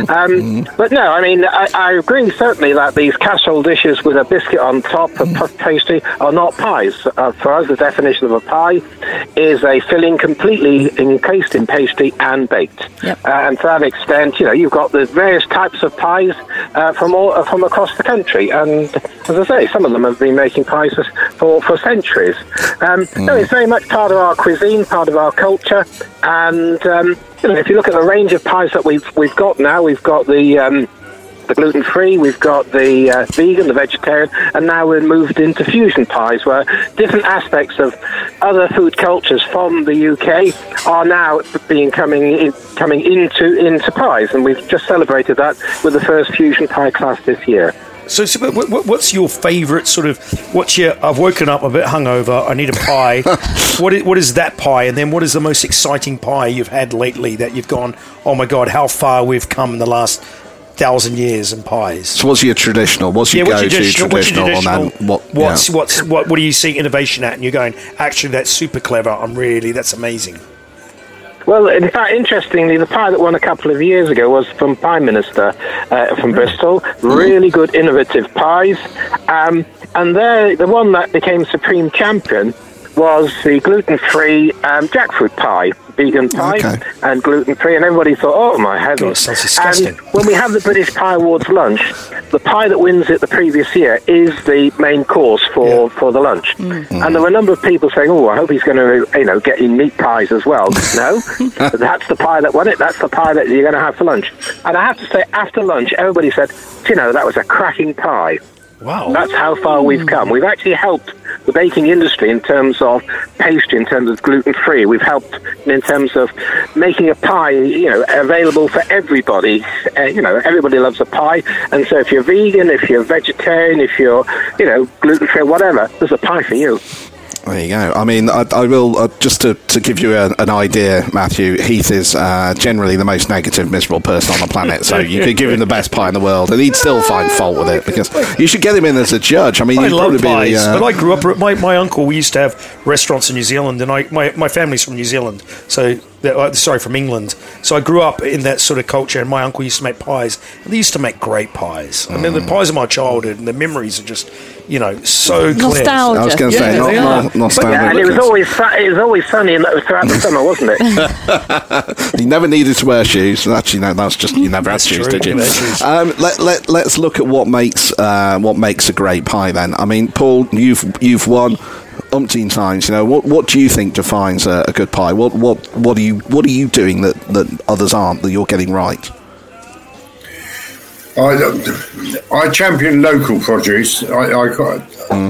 Um, but no, I mean, I, I agree certainly that these casserole dishes with a biscuit on top, a puff pastry, are not pies. Uh, for us, the definition of a pie is a filling completely encased in pastry and baked. Yep. Uh, and to that extent, you know, you've got the various types of pies uh, from all uh, from across the country. And as I say, some of them have been making pies for for, for centuries. Um, No, it's very much part of our cuisine, part of our culture. And um, you know, if you look at the range of pies that we've we've got now, we've got the um, the gluten-free, we've got the uh, vegan, the vegetarian, and now we're moved into fusion pies, where different aspects of other food cultures from the U K are now being coming in, coming into into pies, and we've just celebrated that with the first fusion pie class this year. So, so what, what- what's your favourite sort of? What's your? I've woken up a bit hungover. I need a pie. what is, what is that pie? And then what is the most exciting pie you've had lately that you've gone? Oh my god, how far we've come in the last thousand years in pies. So what's your traditional? What's your what's go-to traditional- what's your traditional? And traditional- then what? What's yeah. what's what? What do you see innovation at? And you're going, actually, that's super clever. I'm really, that's amazing. Well, in fact, interestingly, the pie that won a couple of years ago was from Prime Minister uh, from Bristol. Really good, innovative pies. Um, and there, the one that became supreme champion was the gluten-free um, jackfruit pie, vegan pie, Okay. and gluten-free. And everybody thought, oh, my God, heavens. sounds disgusting. And when we have the British Pie Awards lunch, the pie that wins it the previous year is the main course for, Yeah. for the lunch. And there were a number of people saying, oh, I hope he's going to, you know, get in meat pies as well. No, that's the pie that won it. That's the pie that you're going to have for lunch. And I have to say, after lunch, everybody said, do you know, that was a cracking pie. Wow. That's how far we've come. We've actually helped the baking industry in terms of pastry, in terms of gluten-free. We've helped in terms of making a pie, you know, available for everybody. Uh, you know, everybody loves a pie. And so if you're vegan, if you're vegetarian, if you're, you know, gluten-free, whatever, there's a pie for you. There you go. I mean, I, I will, uh, just to, to give you a, an idea, Matthew, Heath is uh, generally the most negative, miserable person on the planet, so you could give him the best pie in the world, and he'd still find fault with it, because you should get him in as a judge. I mean, I you'd love probably pies, be the, uh, but I grew up, my, my uncle, we used to have restaurants in New Zealand, and I my, my family's from New Zealand, so, uh, sorry, from England, so I grew up in that sort of culture, and my uncle used to make pies, and they used to make great pies. I mean, the pies of my childhood, and the memories are just, you know, so clear. Nostalgia. I was going to say, Yeah, not, they not, are. nostalgia. Yeah, and it was always su- it was always sunny in, throughout the summer, wasn't it? You never needed to wear shoes. Actually, no, that's just you never had That's shoes, true. did you? That's true. Um, let let let's look at what makes uh, what makes a great pie. Then, I mean, Paul, you've you've won umpteen times. You know, what what do you think defines a, a good pie? What what what are you what are you doing that, that others aren't, that you're getting right? I, I champion local produce. I, I got. Mm.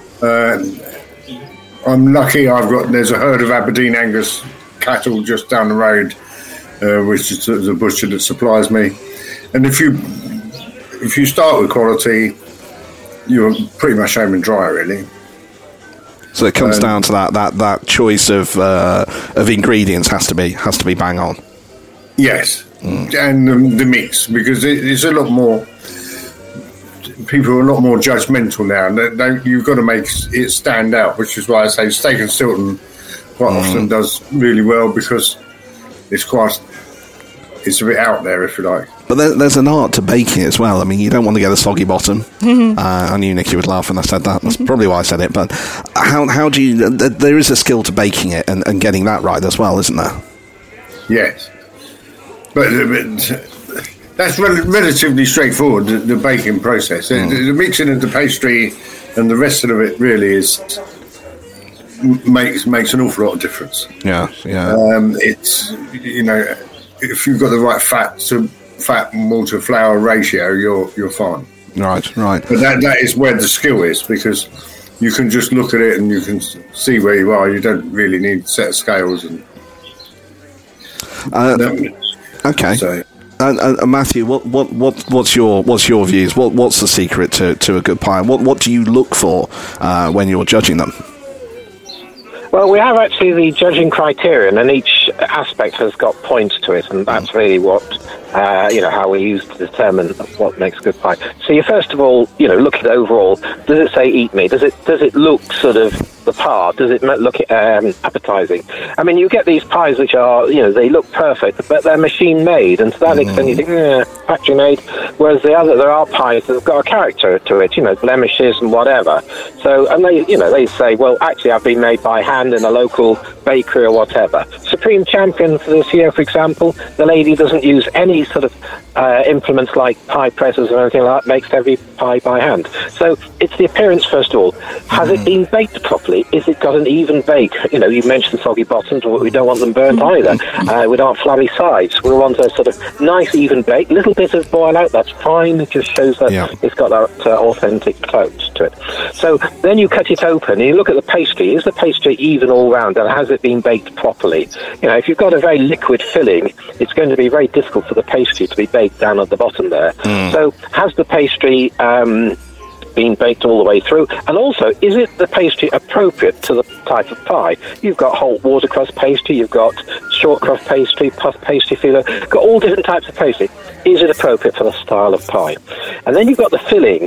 Uh, I'm lucky. I've got. There's a herd of Aberdeen Angus cattle just down the road, uh, which is the butcher that supplies me. And if you if you start with quality, you're pretty much home and dry, really. So it comes Um, down to that that, that choice of uh, of ingredients has to be has to be bang on. Yes, mm. and um, the mix, because it, it's a lot more. People are a lot more judgmental now, and they, they, you've got to make it stand out. Which is why I say Steak and Stilton quite mm. often does really well, because it's quite it's a bit out there, if you like. But there, there's an art to baking as well. I mean, you don't want to get a soggy bottom. Mm-hmm. Uh, I knew Nikki would laugh when I said that. That's probably why I said it. But how how do you? There is a skill to baking it and, and getting that right as well, isn't there? Yes. But, but that's rel- relatively straightforward, the, the baking process. Mm. The, the mixing of the pastry and the rest of it really is makes makes an awful lot of difference. Yeah, yeah. Um, it's, you know, if you've got the right fat to fat and water flour ratio, you're you're fine. Right, right. But that that is where the skill is, because you can just look at it and you can see where you are. You don't really need a set of scales and. Uh, no, Okay. So, and, and, and Matthew, what, what, what, what's your what's your views? What what's the secret to, to a good pie? What what do you look for uh, when you're judging them? Well, we have actually the judging criterion, and each aspect has got points to it, and that's really what, uh, you know, how we use to determine what makes a good pie. So you first of all, you know, look at it overall. Does it say eat me? Does it does it look sort of the part? Does it look um, appetizing? I mean, you get these pies which are, you know, they look perfect, but they're machine made, and to that mm. extent you think, eh, factory made. Whereas the other, there are pies that have got a character to it, you know, blemishes and whatever. So, and they, you know, they say, well, actually, I've been made by hand in a local bakery or whatever. Supreme Champion for this year, for example, the lady doesn't use any sort of uh, implements like pie presses or anything like that, makes every pie by hand. So it's the appearance, first of all. Has mm. it been baked properly? Is it got an even bake? You know, you mentioned soggy bottoms, but we don't want them burnt either. Uh, we don't want flabby sides. We want a sort of nice, even bake. Little bit of boil out, that's fine. It just shows that yeah. it's got that uh, authentic clout to it. So then you cut it open and you look at the pastry. Is the pastry even all round, and has it been baked properly? You know, if you've got a very liquid filling, it's going to be very difficult for the pastry to be baked down at the bottom there. Mm. So has the pastry um, been baked all the way through? And also, is it the pastry appropriate to the type of pie? You've got whole watercress pastry, you've got short crust pastry, puff pastry filler, got all different types of pastry. Is it appropriate for the style of pie? And then you've got the filling.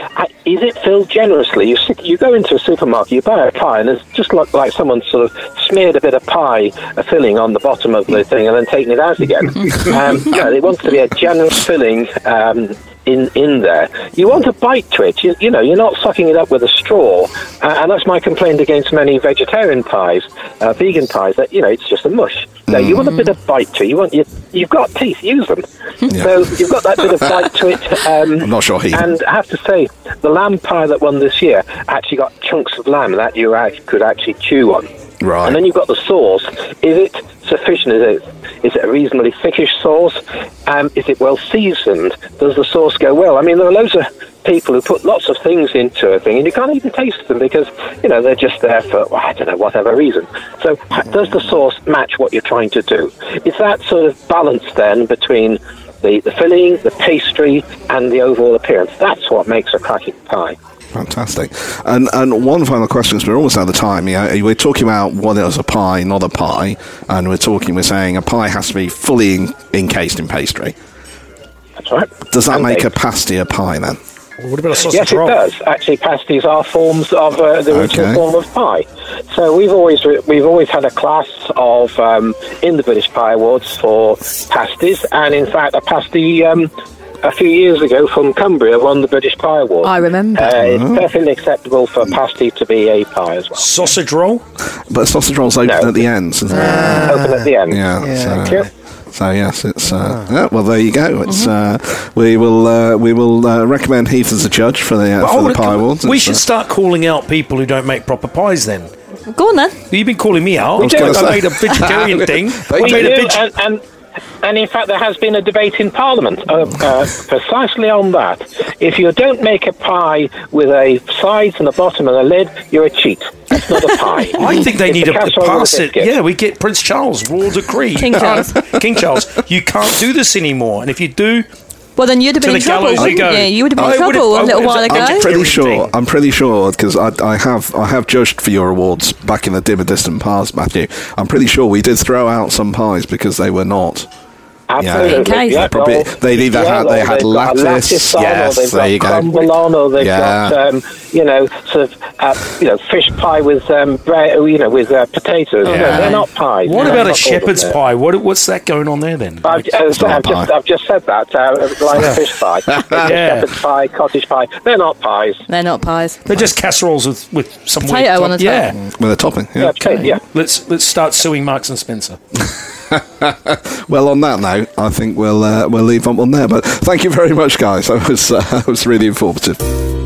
Is it filled generously? You you go into a supermarket, you buy a pie, and it's just like, like someone sort of smeared a bit of pie, a filling on the bottom of the thing, and then taken it out again. um, you know, it wants to be a generous filling um, in in there. You want a bite to it. You, you know, you're not sucking it up with a straw. Uh, and that's my complaint against many vegetarian pies, uh, vegan pies, that, you know, it's just a mush. No, you want a bit of bite to it. You want, you, you've got teeth, use them. Yeah. So you've got that bit of bite to it. Um, I'm not sure he... And I have to say, the lamb pie that won this year actually got chunks of lamb that you could actually chew on. Right. And then you've got the sauce. Is it sufficient? Is it is it a reasonably thickish sauce? Um, is it well seasoned? Does the sauce go well? I mean, there are loads of people who put lots of things into a thing, and you can't even taste them because, you know, they're just there for, well, I don't know, whatever reason. So does the sauce match what you're trying to do? Is that sort of balance then between the, the filling, the pastry, and the overall appearance? That's what makes a cracking pie. Fantastic. And and one final question, because we're almost out of time. You know, we're talking about what is a pie, not a pie, and we're talking, we're saying a pie has to be fully in, encased in pastry. That's right. Does that And make baked. a pasty a pie then? What about a sausage Yes, it roll? does. Actually, pasties are forms of uh, the original Okay. form of pie. So we've always re- we've always had a class of um, in the British Pie Awards for pasties, and in fact, a pasty um, a few years ago from Cumbria won the British Pie Award. I remember. Uh, it's perfectly acceptable for a pasty to be a pie as well. Sausage roll? But sausage rolls open No. at the ends, isn't it? Open at the end. Yeah. Thank So, you. so yes, it's uh, yeah. Well, there you go. It's uh, we will uh, we will uh, recommend Heath as a judge for the uh, Well, I for the wanna pie come- awards. We It's, should uh, start calling out people who don't make proper pies then. Go on then. You've been calling me out. was gonna I say. made a vegetarian thing. I We made a do, veg- and, and, and in fact, there has been a debate in Parliament uh, uh, precisely on that. If you don't make a pie with a sides and a bottom and a lid, you're a cheat. That's not a pie. I think they It's need a to casserole with pass a it. biscuit. Yeah, we get Prince Charles, royal decree. King Charles. King Charles. You can't do this anymore. And if you do, Well, then you'd have To been in the trouble. gallows you go. Yeah, you would have been I in would've- trouble I a little would've- while I'm ago. pretty pretty Everything. sure. I'm pretty sure because I, I have I have judged for your awards back in the dim and distant past, Matthew. I'm pretty sure we did throw out some pies because they were not. Absolutely. In case. Yeah, Probably- or- they'd either yeah, had- or they had they've got a lettuce, lettuce on, yes, or they've there got you go. crumble on, or they've Yeah. got um, you know sort of uh, you know fish pie with um, bread, you know with uh, potatoes. Yeah. No, they're not pies. what They're about a not called shepherd's them. pie? What, what's that going on there then? I've, uh, not a I've, pie. just, I've just said that. Uh, like a fish pie, Yeah. shepherd's pie, cottage pie. They're not pies. They're not pies. They're just casseroles with, with some Potato weird on the top. Yeah. With a topping, yeah. Yeah, okay, yeah. Let's let's start suing Marks and Spencer. Well, on that note, I think we'll uh, we'll leave on, on there. But thank you very much, guys. That was uh, that was really informative.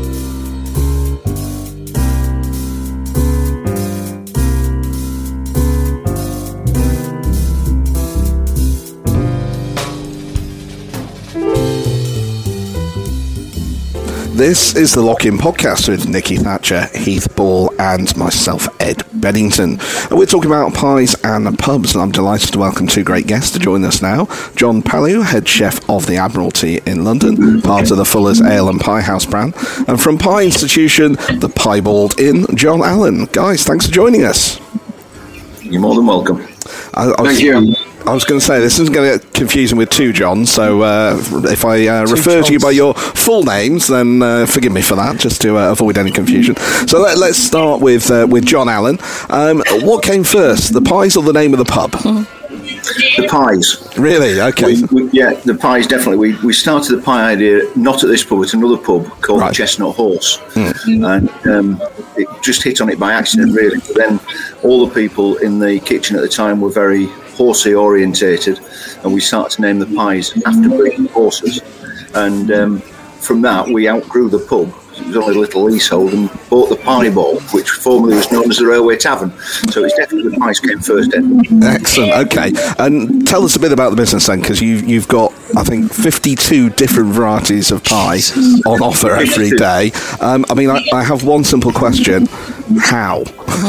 This is the Lock-In Podcast with Nikki Thatcher, Heath Ball and myself, Ed Bennington. And we're talking about pies and pubs, and I'm delighted to welcome two great guests to join us now. John Pallew, head chef of the Admiralty in London, part of the Fuller's Ale and Pie House brand, and from Pie Institution, the Piebald Inn, John Allen. Guys, thanks for joining us. You're more than welcome. I, I was, Thank you. I was going to say, this isn't going to get confusing with two Johns, so uh, if I uh, refer to you Johns. by your full names, then uh, forgive me for that, just to uh, avoid any confusion. So let, let's start with uh, with John Allen. Um, what came first, the pies or the name of the pub? The pies. Really? Okay. We, we, yeah, the pies, definitely. We, we started the pie idea not at this pub, at another pub called Right. the Chestnut Horse. And um, it just hit on it by accident, really. But then all the people in the kitchen at the time were very horsey orientated, and we started to name the pies after breeding horses. And um, from that, we outgrew the pub. It was only a little leasehold, and bought the Piebald, which formerly was known as the Railway Tavern. So it's definitely the pies came first, Ed. Excellent. Okay. And tell us a bit about the business then, because you've, you've got, I think, fifty-two different varieties of pie on offer every day. Um, I mean, I, I have one simple question. How?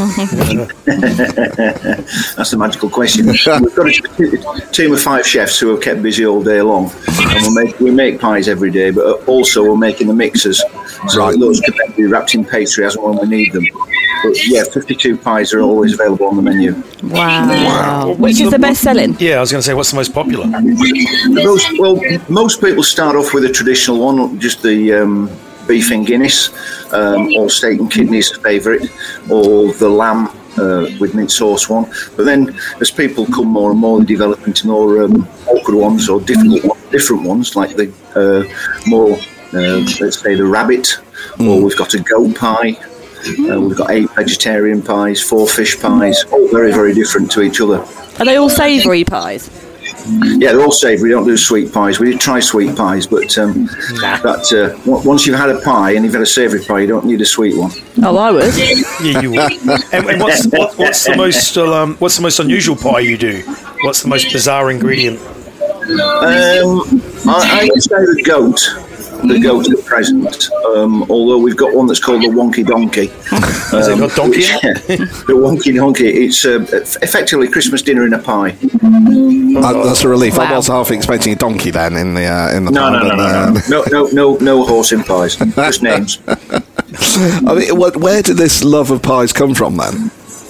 That's the magical question. We've got a team of five chefs who are kept busy all day long, and we make we make pies every day, but also we're making the mixers, so Right. those can then be wrapped in pastry as and when we need them. But yeah, fifty-two pies are always available on the menu. Wow. Which is the best selling? Yeah, I was going to say, what's the most popular? Most, well, most people start off with a traditional one, just the um, beef and Guinness, um, or steak and kidneys favourite, or the lamb uh, with mint sauce one. But then, as people come more and more, they develop into more um, awkward ones or difficult one, different ones, like the uh, more, uh, let's say, the rabbit, or we've got a goat pie. Uh, we've got eight vegetarian pies, four fish pies, all very, very different to each other. Are they all savoury pies? Yeah, they're all savoury. We don't do sweet pies. We did try sweet pies, but um, that uh, w- once you've had a pie and you've had a savoury pie, you don't need a sweet one. Oh, I would. Yeah, you would. And, and what's, what, what's the most um, what's the most unusual pie you do? What's the most bizarre ingredient? Um, I, I would say the goat. The goat at present, um, although we've got one that's called the Wonky Donkey. Has it got donkey in it? The Wonky Donkey. It's uh, effectively Christmas dinner in a pie. Uh, that's a relief. I Wow. was half expecting a donkey then in the uh, in the No, pie, no, no, but, no, uh, no, no, no, no, no horse in pies. Just names. I mean, what, where did this love of pies come from then?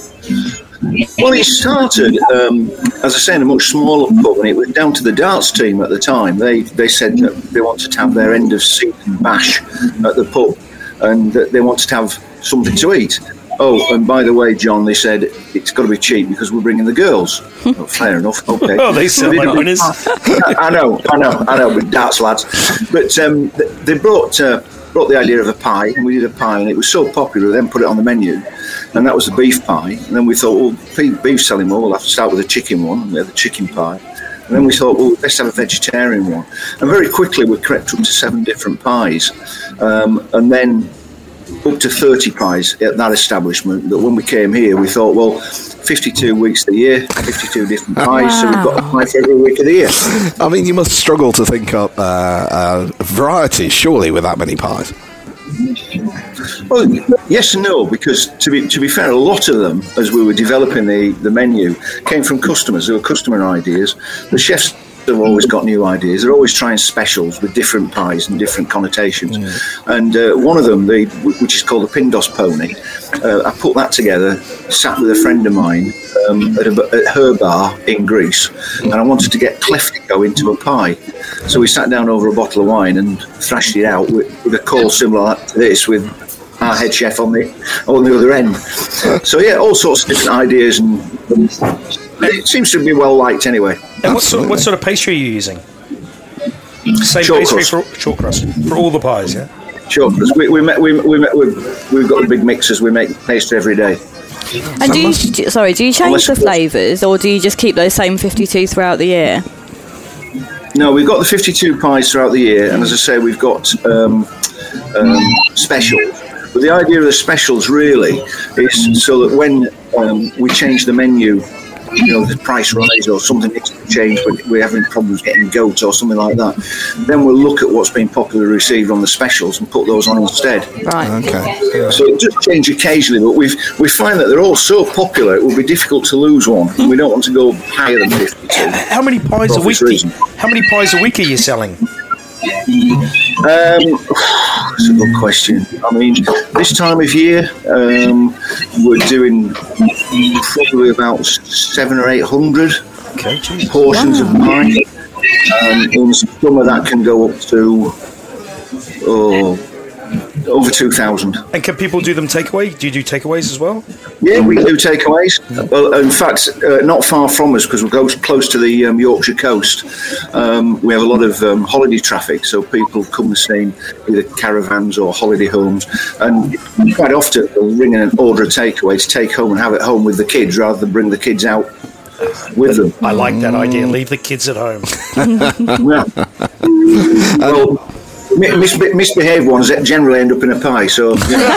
Well, it started, um, as I say, in a much smaller pub, and it was down to the darts team at the time. They they said that they wanted to have their end of season bash at the pub, and that they wanted to have something to eat. Oh, and by the way, John, they said it's got to be cheap because we're bringing the girls. Oh, fair enough. Okay. Oh, they sound like winners. I know, I know, I know, but darts lads. But um, they brought uh, brought the idea of a pie, and we did a pie, and it was so popular. We then put it on the menu, and that was the beef pie. And then we thought, well, beef's selling well. We'll have to start with a chicken one. We had the chicken pie. And then we thought, well, let's have a vegetarian one. And very quickly we crept up to seven different pies, um, and then up to thirty pies at that establishment. That when we came here, we thought, well, fifty-two weeks of the year, fifty-two different pies, wow. So we've got a pie for every week of the year. I mean, you must struggle to think up uh, uh, variety, surely, with that many pies. Well, yes and no, because to be to be fair, a lot of them, as we were developing the, the menu, came from customers. They were customer ideas. The chefs have always got new ideas. They're always trying specials with different pies and different connotations. Mm. And uh, one of them, the, which is called the Pindos Pony, uh, I put that together, sat with a friend of mine um, at, a, at her bar in Greece, and I wanted to get cleft to go into a pie. So we sat down over a bottle of wine and thrashed it out with, with a call similar to this, with our head chef on the on the other end. So yeah, all sorts of different ideas, and, and it seems to be well liked anyway. And what sort, what sort of pastry are you using? Same Short pastry crust. for short crust for all the pies, yeah. Short crust. We we we we, we we've, we've got the big mixers. We make pastry every day. And do you do, sorry, do you change the flavours, or do you just keep those same fifty-two throughout the year? No, we've got the fifty-two pies throughout the year, and as I say, we've got um, um, specials. But the idea of the specials really is so that when um, we change the menu, you know, the price rise or something needs to change, but we're having problems getting goats or something like that, then we'll look at what's been popularly received on the specials and put those on instead. Right. Okay. So it does change occasionally, but we've, we find that they're all so popular, it will be difficult to lose one. And we don't want to go higher than fifty-two. How many pies a week? Do you, how many pies a week are you selling? Um, that's a good question. I mean, this time of year, um, we're doing probably about seven or eight hundred okay, portions wow. of pie. Um, in summer, that can go up to oh, over two thousand. And can people do them takeaway? Do you do takeaways as well? Yeah, we do takeaways. Well, in fact, uh, not far from us, because we're close to the um, Yorkshire coast. Um, we have a lot of um, holiday traffic, so people come and stay in either caravans or holiday homes. And quite often they'll ring in and order a takeaway to take home and have it home with the kids, rather than bring the kids out with them. I like that idea. Leave the kids at home. Yeah. Well, Mis- misbehaved ones generally end up in a pie, so you know.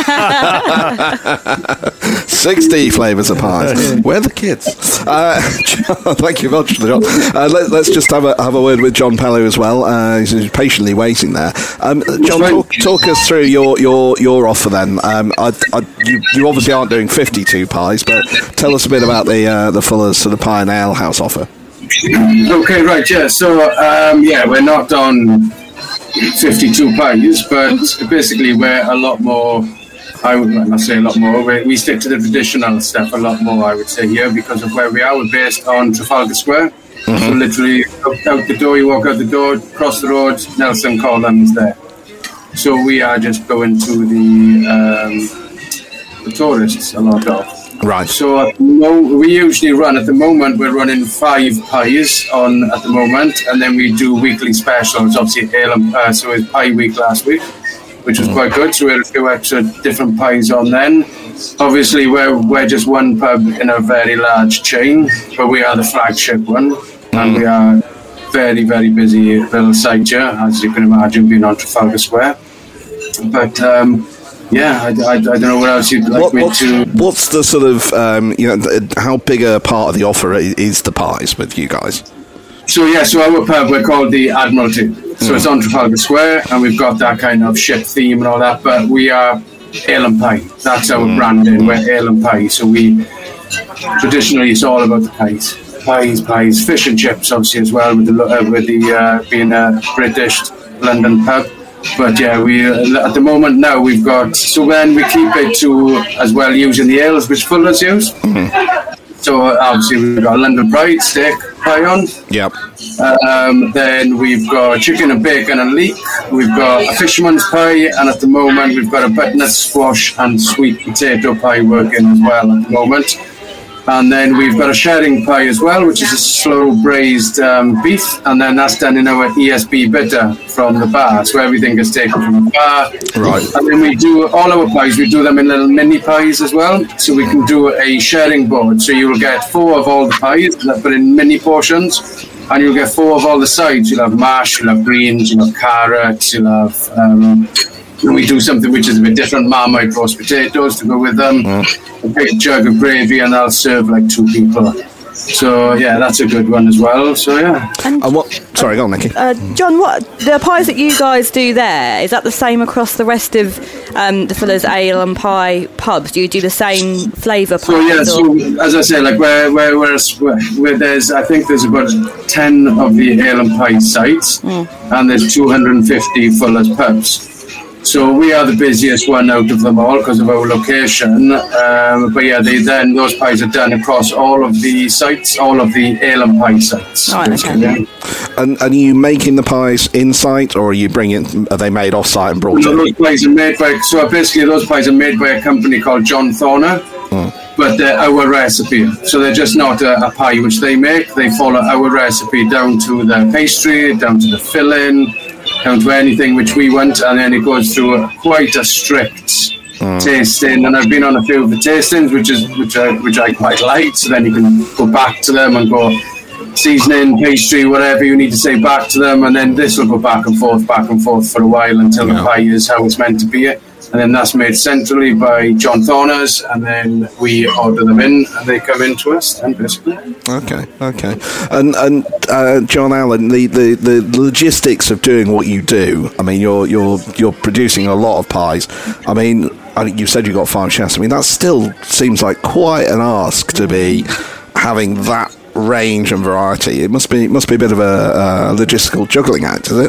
sixty flavours of pies. Where are the kids? Uh, John, thank you much, John. Uh, let, let's just have a have a word with John Pellew as well. Uh, he's patiently waiting there. Um, John, talk, talk us through your, your, your offer then. Um, I, I, you, you obviously aren't doing fifty-two pies, but tell us a bit about the uh, the Fuller's sort of Pie and Ale House offer. Okay, right, yeah. So um, yeah, we're not on fifty-two pies, but basically we're a lot more, I would not say a lot more, we, we stick to the traditional stuff a lot more, I would say, here, because of where we are. We're based on Trafalgar Square, mm-hmm. So literally out, out the door, you walk out the door, cross the road, Nelson Column is there. So we are just going to the, um, the tourists a lot of. Right. So no, we usually run, at the moment, we're running five pies on at the moment, and then we do weekly specials, obviously ale and uh, so it was pie week last week, which was quite good, so we had a few extra different pies on then. Obviously, we're, we're just one pub in a very large chain, but we are the flagship one, and we are very, very busy little site here, as you can imagine, being on Trafalgar Square. But, um... yeah, I, I, I don't know what else you'd like what, me what's, to... What's the sort of, um, you know, how big a part of the offer is the pies with you guys? So, yeah, so our pub, we're called the Admiralty. So mm. it's on Trafalgar Square, and we've got that kind of ship theme and all that, but we are ale and pie. That's our mm. branding, we're ale and pie. So we, traditionally, it's all about the pies. Pies, pies, fish and chips, obviously, as well, with the, uh, with the uh, being a British London pub. But yeah, we uh, at the moment now we've got, so then we keep it to as well using the ales which Fuller's use. Mm-hmm. So uh, obviously we've got London Pride steak pie on. Yep. Um, then we've got chicken and bacon and leek. We've got a fisherman's pie, and at the moment we've got a butternut squash and sweet potato pie working as well at the moment. And then we've got a sharing pie as well, which is a slow braised um, beef, and then that's done in our E S B bitter from the bar, so everything is taken from the bar. Right. And then we do all our pies, we do them in little mini pies as well, so we can do a sharing board. So you will get four of all the pies, but in mini portions, and you'll get four of all the sides. You'll have mash, you'll have greens, you'll have carrots, you'll have... Um, we do something which is a bit different, Marmite roast potatoes to go with them, mm. a big jug of gravy, and I'll serve like two people. So yeah, that's a good one as well. So yeah. And, and what? Sorry, go on, Nikki. Uh, John, what the pies that you guys do there, is that the same across the rest of um, the Fuller's Ale and Pie pubs? Do you do the same flavour pies? So yeah, so as I say, like where where where, where there's, I think there's about ten of the Ale and Pie sites, mm. and there's two hundred fifty Fuller's pubs. So we are the busiest one out of them all because of our location. Um, but yeah, they, then those pies are done across all of the sites, all of the Ale and Pie sites. Right, okay. Yeah. And, and are you making the pies in site, or are you bringing? Are they made off site and brought so in? Those pies are made by. So basically, those pies are made by a company called John Thorner. Mm. But they're our recipe. So they're just not a, a pie which they make. They follow our recipe down to the pastry, down to the filling, down to anything which we want, and then it goes through a, quite a strict mm. tasting. And I've been on a few of the tastings, which is which I which I quite liked. So then you can go back to them and go seasoning, pastry, whatever you need to say back to them, and then this will go back and forth, back and forth for a while until yeah. the pie is how it's meant to be. And then that's made centrally by John Thorner's, and then we order them in, and they come in to us, and basically. Okay, okay. And and uh, John Allen, the, the, the logistics of doing what you do. I mean, you're you're you're producing a lot of pies. I mean, I think you said you got five chefs. I mean, that still seems like quite an ask to be having that range and variety. It must be it must be a bit of a, a logistical juggling act, is it?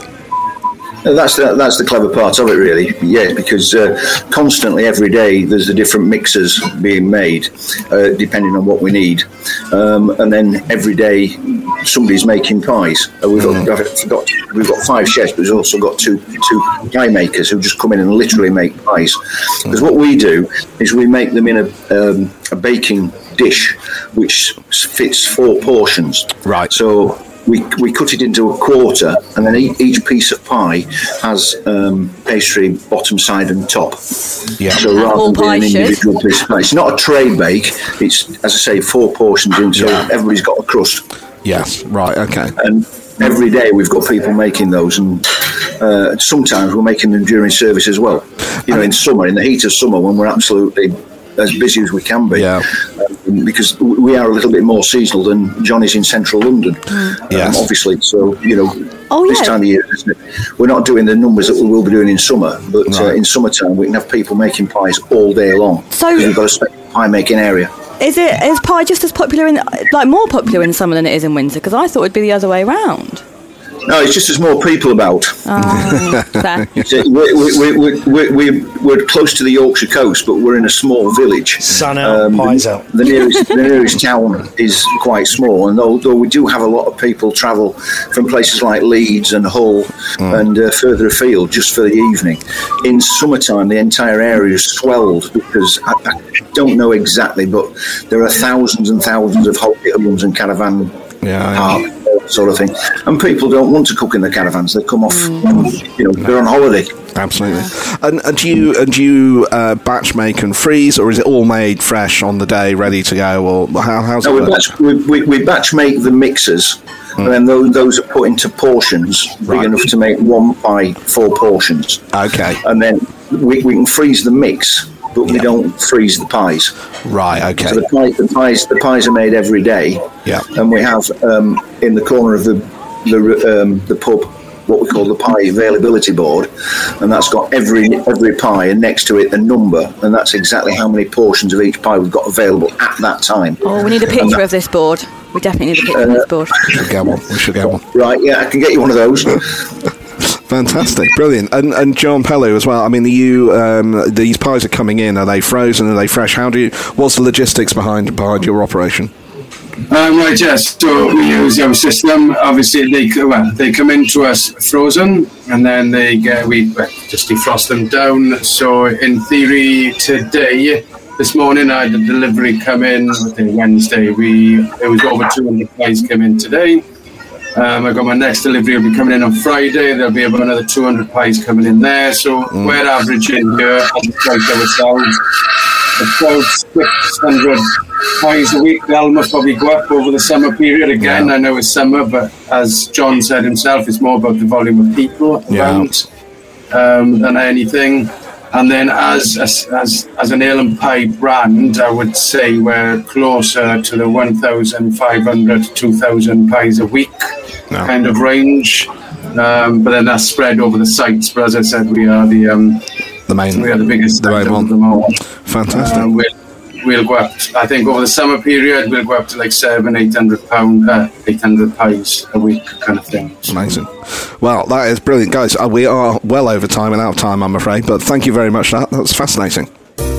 That's the, that's the clever part of it, really. Yeah, because uh, constantly, every day, there's a different mixes being made, uh, depending on what we need. Um, and then every day, somebody's making pies. Uh, we've, got, I've forgot, we've got five chefs, but we've also got two two pie makers who just come in and literally make pies. Because what we do is we make them in a, um, a baking dish, which fits four portions. Right. So We we cut it into a quarter, and then each, each piece of pie has um, pastry bottom, side, and top. Yeah. So rather than an individual piece of pie, it's not a tray bake. It's, as I say, four portions in, so yeah. everybody's got a crust. Yes. Right. Okay. And every day we've got people making those, and uh, sometimes we're making them during service as well. You know, in summer, in the heat of summer, when we're absolutely as busy as we can be, yeah. um, because we are a little bit more seasonal than Johnny's in central London, mm. yes. um, obviously. So, you know, oh, this yeah. time of year, isn't it? We're not doing the numbers that we will be doing in summer, but right. uh, in summertime we can have people making pies all day long. So we've got a special pie making area. Is it is pie just as popular in, like, more popular in summer than it is in winter? Because I thought it'd be the other way around. No, it's just there's more people about. Oh, fair. we're, we're, we're, we're, we're close to the Yorkshire coast, but we're in a small village. Sun out, um, pies out. The nearest, the nearest town is quite small, and although we do have a lot of people travel from places like Leeds and Hull mm. and uh, further afield just for the evening, in summertime the entire area is swelled because I, I don't know exactly, but there are thousands and thousands of holiday homes and caravan yeah, parks. Sort of thing, and people don't want to cook in the caravans. They come off, mm. you know, they're on holiday. Absolutely. And, and do you and do you uh, batch make and freeze, or is it all made fresh on the day, ready to go, or how, how's no, it we work? batch, we, we, we batch make the mixers, mm. and then those, those are put into portions big right. enough to make one pie, four portions. Okay. And then we, we can freeze the mix, but yeah. we don't freeze the pies. Right. Okay. So the, pie, the pies, the pies are made every day. Yeah. And we have um, in the corner of the the um, the pub what we call the pie availability board, and that's got every every pie, and next to it a number, and that's exactly how many portions of each pie we've got available at that time. Oh, we need a picture that, of this board. We definitely need a picture uh, of this board. We should get one. We should get one. Right. Yeah, I can get you one of those. Fantastic, brilliant, and and John Pellew as well. I mean, you um, these pies are coming in. Are they frozen? Are they fresh? How do you? What's the logistics behind behind your operation? Um, right, yes. So we use our system. Obviously, they co- well, they come into us frozen, and then they get we well, just defrost them down. So in theory, today, this morning, I had a delivery come in. I think Wednesday, we it was over two hundred pies come in today. Um, I got my next delivery will be coming in on Friday. There'll be about another two hundred pies coming in there. So mm. we're averaging here at the site ourselves about six hundred pies a week. They'll must probably go up over the summer period again. Yeah. I know it's summer, but as John said himself, it's more about the volume of people yeah. around um, than anything. And then as, as as as an ale and pie brand, I would say we're closer to the one thousand five hundred to two thousand pies a week no. kind of range. Um, but then that's spread over the sites. But as I said, we are the um, the main, we are the biggest the main one. Them all. Fantastic. Uh, we'll, we'll go up. To, I think over the summer period, we'll go up to like seven, eight hundred pound, uh, eight hundred pies a week, kind of thing. Amazing. Well, that is brilliant, guys. Uh, we are well over time and out of time, I'm afraid. But thank you very much for that. That's fascinating.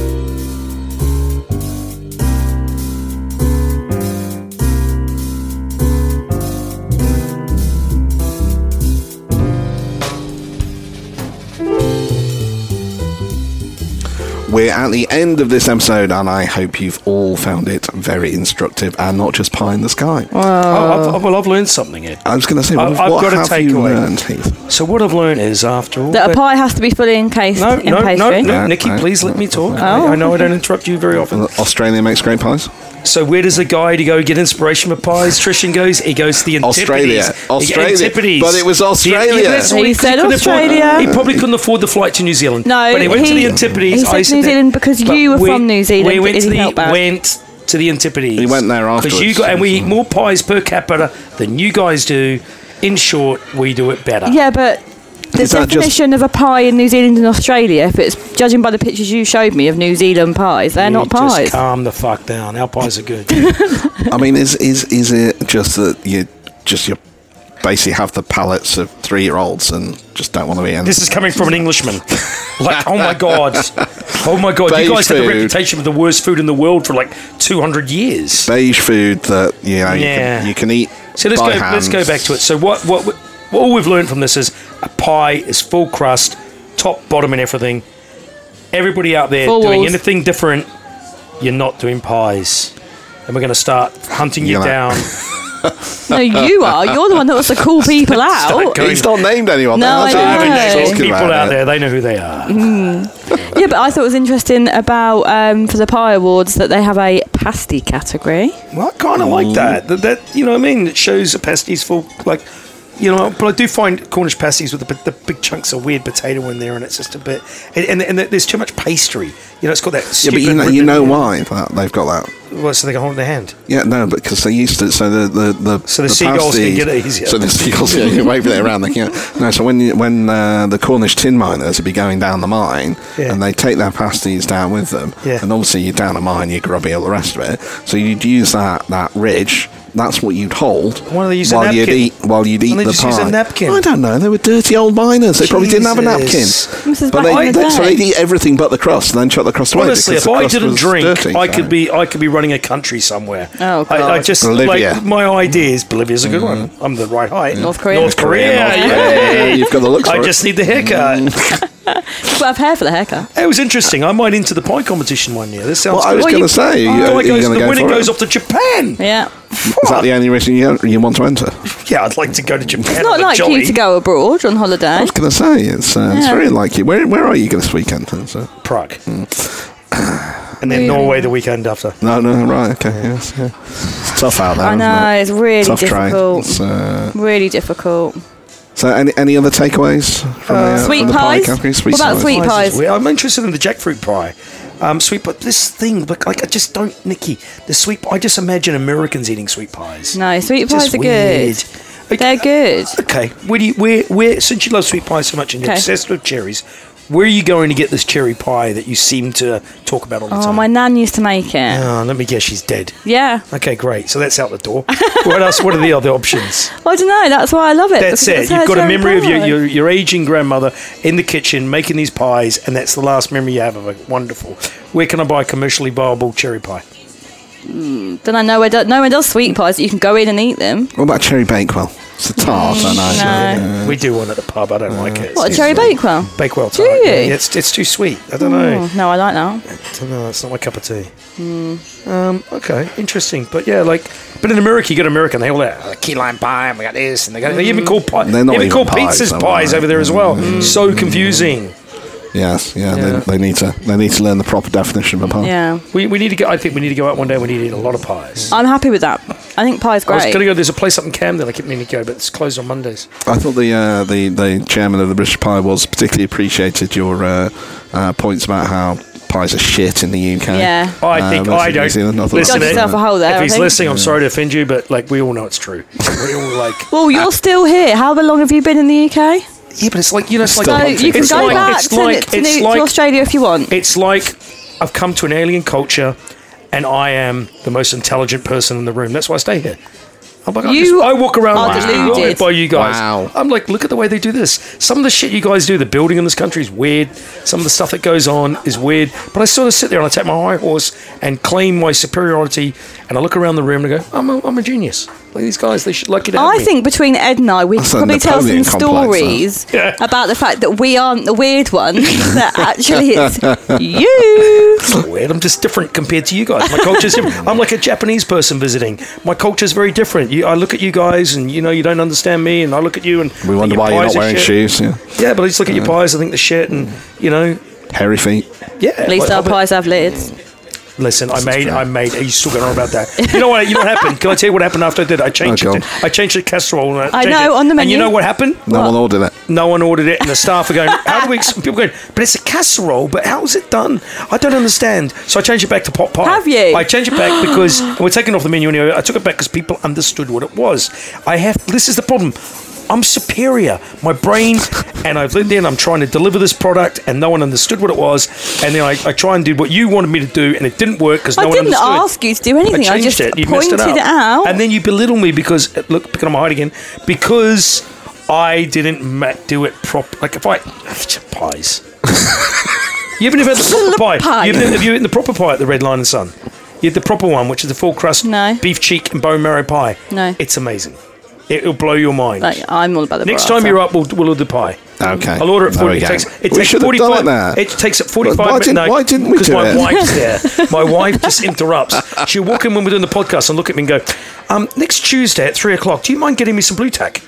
We're at the end of this episode, and I hope you've all found it very instructive and not just pie in the sky. Oh, I've, well, I've learned something here. I was going to say, what, I've what got have to take you away. learned, Heath? So what I've learned is, after all... That a pie has to be fully encased no, in no, pastry. No, no, no, Nikki, no, please no, let me talk. Oh. I, I know I don't interrupt you very often. Australia makes great pies. So where does the guy to go get inspiration for pies? Trishan goes. He goes to the Antipodes. Australia, Australia, Antipodes. but it was Australia. Yeah, that's He what said couldn't Australia. Afford, he probably couldn't afford the flight to New Zealand. No, but he went he- to the Antipodes. he said I New that- Zealand because but you were we- from New Zealand, We went but to it the felt bad. went to the Antipodes. He went there because afterwards. you got, and we eat more pies per capita than you guys do. In short, we do it better. Yeah, but the Is that just- definition of a pie in New Zealand and Australia, if it's judging by the pictures you showed me of New Zealand pies, they're You not just pies. calm the fuck down. Our pies are good. I mean, is is is it just that you just you basically have the palates of three-year-olds and just don't want to be in? This is coming from an Englishman. Like, oh my god, oh my god! Beige you guys have food. the reputation of the worst food in the world for like two hundred years. Beige food that you know Yeah. you, can, you can eat. So let's by go. hands. Let's go back to it. So what? What? What all we've learned from this is a pie is full crust, top, bottom, and everything. Everybody out there Full doing walls. anything different, you're not doing pies, and we're going to start hunting you You're like- down. No, you are. You're the one that wants to call people out. going- He's not named anyone. No, that's I what know. we've been There's talking People about out it. there, they know who they are. Yeah, but I thought it was interesting about um, for the pie awards that they have a pasty category. Well, I kind of like that. that. That you know what I mean? It shows a pasties full, like, you know. But I do find Cornish pasties with the, the big chunks of weird potato in there, and it's just a bit. And, and, and there's too much pastry. You know, it's got that. Yeah, but you stupid know, you ribbon- know why that they've got that. Well, so they can hold it in their hand. Yeah, no, because they used to. So the the the, So the seagulls can pasties- get it easier. So the seagulls yeah, you wave it around. They can. No, so when you, when uh, the Cornish tin miners would be going down the mine, Yeah. and they take their pasties down with them, Yeah. and obviously you're down a mine, you're grubby, all the rest of it. So you'd use that that ridge. That's what you'd hold Why don't they use a while you'd napkin? eat while you'd eat Why don't they the just pie. use a napkin? I don't know. They were dirty old miners. They probably didn't have a napkin. Jesus. This is But back they, in the they, so day. they'd eat everything but the crust, and then chuck the crust away. Honestly, because if the I crust didn't was drink, dirty, I so- could be I could be running a country somewhere. Oh, I, I God. just Bolivia. like my idea is Bolivia's a good one. I'm the right height. North Korea. North Korea. North Korea, Yeah, yeah, you've got the looks I for it. just need the haircut. You've got to have hair for the haircut. It was interesting. I might enter the pie competition one year. This sounds Well, I was good. going you- to say, you, The are guy you goes- going to the go winning for goes it? off to Japan. Yeah. Is that the only reason you, you want to enter? Yeah, I'd like to go to Japan. It's not on a like jolly. you to go abroad on I holiday. was going to say, it's, uh, it's Yeah. very like you. Where, where are you going this weekend? Then, so? Prague. And then Really? Norway the weekend after. No, no, right, okay. Yes, yeah. It's tough out there. I know, isn't it's really it? Tough train. difficult. It's, uh, Really difficult. so, any, any other takeaways from the, uh, Sweet from the pie pies? category? Sweet What about pies. sweet pies? Well, I'm interested in the jackfruit pie. Um, sweet, but this thing, but like, I just don't, Nikki. The sweet, I just imagine Americans eating sweet pies. No, sweet It's pies just are weird. good. They're good. Okay, where do you, where, where? Since you love sweet pies so much and you're Okay. obsessed with cherries, Where are you going to get this cherry pie that you seem to talk about all the Oh, time? my nan used to make it. Oh, let me guess, she's dead. Yeah. Okay, great. So that's out the door. What else? What are the other options? Well, I don't know. That's why I love it. That's because it. it's her You've got a cherry memory of your, pie. your your aging grandmother in the kitchen making these pies, and that's the last memory you have of it. Wonderful. Where can I buy commercially viable cherry pie? Then I know where do, no one does sweet pies that you can go in and eat them. What about cherry bakewell? It's a tart, I know. No. We do one at the pub. I don't like it. What, a It's- cherry bakewell? Bakewell Do tart. you? Yeah, it's it's too sweet. I don't know. Oh, no, I like that. I don't know. It's not my cup of tea. Um, okay, interesting. But yeah, like, but in America, you got American. They all that uh, key lime pie, and we got this, and they got they even call pie. They're not even even call pies, pizzas though, pies are over they? there as well. So confusing. Yes, yeah, Yeah. They, they need to they need to learn the proper definition of a pie. Yeah. We, we need to go. I think we need to go out one day. We need to eat a lot of pies. I'm happy with that. I think pie's I was great. going to go. There's a place up in Camden I keep meaning to go, but it's closed on Mondays. I thought the uh, the the chairman of the British Pie was particularly appreciated your uh, uh, points about how pies are shit in the U K. Yeah. I think Uh, I versus New don't. Zealand. I thought Listen, that was, Dug yourself a hole there, if I he's think. listening, I'm sorry to offend you, but like we all know it's true. We all like. Well, you're still here. How long have you been in the U K? Yeah, but it's like you know, it's like Still So you can it's go like, back it's to, like, to, it's New- like, to Australia if you want. It's like I've come to an alien culture, and I am the most intelligent person in the room. That's why I stay here. I'm like, I, You just, I walk around are like deluded. by you guys. Wow. I'm like, look at the way they do this. Some of the shit you guys do, the building in this country is weird. Some of the stuff that goes on is weird. But I sort of sit there and I take my high horse and claim my superiority, and I look around the room and I go, I'm a, I'm a genius. Like these guys, they should lucky to have I me. think between Ed and I, we could That's a probably tell some Napoleon complex, stories Yeah. about the fact that we aren't the weird ones. That actually it's you. It's not weird. I'm just different compared to you guys. My culture's different. I'm like a Japanese person visiting. My culture's very different. You, I look at you guys, and you know you don't understand me, and I look at you, and we wonder your why you're pies not are wearing shit. shoes. Yeah. Yeah, but I just look at your pies. I think the shit, and you know, Hairy feet. yeah. At least like, our I'll be- pies have lids. Listen, I made, I made. Are you still going on about that? You know what? You know what happened? Can I tell you what happened after I did? it? I changed Oh, it. God. To, I changed the casserole. And I changed know, it. on the And menu. you know what happened? No one ordered it. No one ordered it, and the staff are going, how do we... ex-" People are going, but it's a casserole, but how's it done? I don't understand. So I changed it back to pot pie. Have you? I changed it back because... and we're taking off the menu anyway. I took it back because people understood what it was. I have... This is the problem. I'm superior. My brain, and I've lived there, and I'm trying to deliver this product, and no one understood what it was. And then I, I try and do what you wanted me to do, and it didn't work because I no one didn't understood. ask you to do anything. I I, changed just it. You pointed messed it, it out. And then you belittle me because... Look, picking on my height again. Because I didn't ma- do it proper. Like, if I... Pies. You haven't even had the proper pie. Pie. You've never, have you eaten the proper pie at the Red Lion and Sun? You had the proper one, which is the full crust No. beef cheek and bone marrow pie. No. It's amazing. It'll blow your mind. Like, I'm all about the Next burrata. time you're up, we'll, we'll order pie. Okay. I'll order it There for we you. It go. takes, it We takes should have done forty-five it there. It takes it forty-five Why minutes. didn't- no, why didn't we Because do my it? wife's there. My wife just interrupts. She'll walk in when we're doing the podcast and look at me and go, um, next Tuesday at three o'clock, do you mind getting me some blue tack?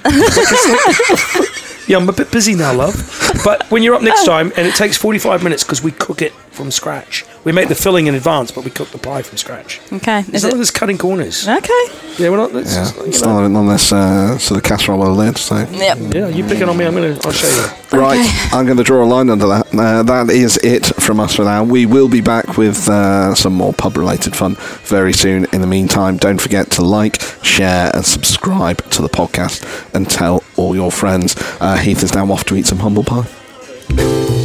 Yeah, I'm a bit busy now, love. But when you're up next time, and it takes forty-five minutes because we cook it from scratch. We make the filling in advance, but we cook the pie from scratch. Okay. It's Is not it? this cutting corners. Okay. Yeah, we're not. It's, Yeah. you It's know. not unless uh, sort of casserole well lid. So. Yep. Yeah, you picking on me. I'm gonna. I'll show you. Right, I'm going to draw a line under that. Uh, that is it from us for now. We will be back with uh, some more pub-related fun very soon. In the meantime, don't forget to like, share, and subscribe to the podcast, and tell all your friends. Uh, Heath is now off to eat some humble pie.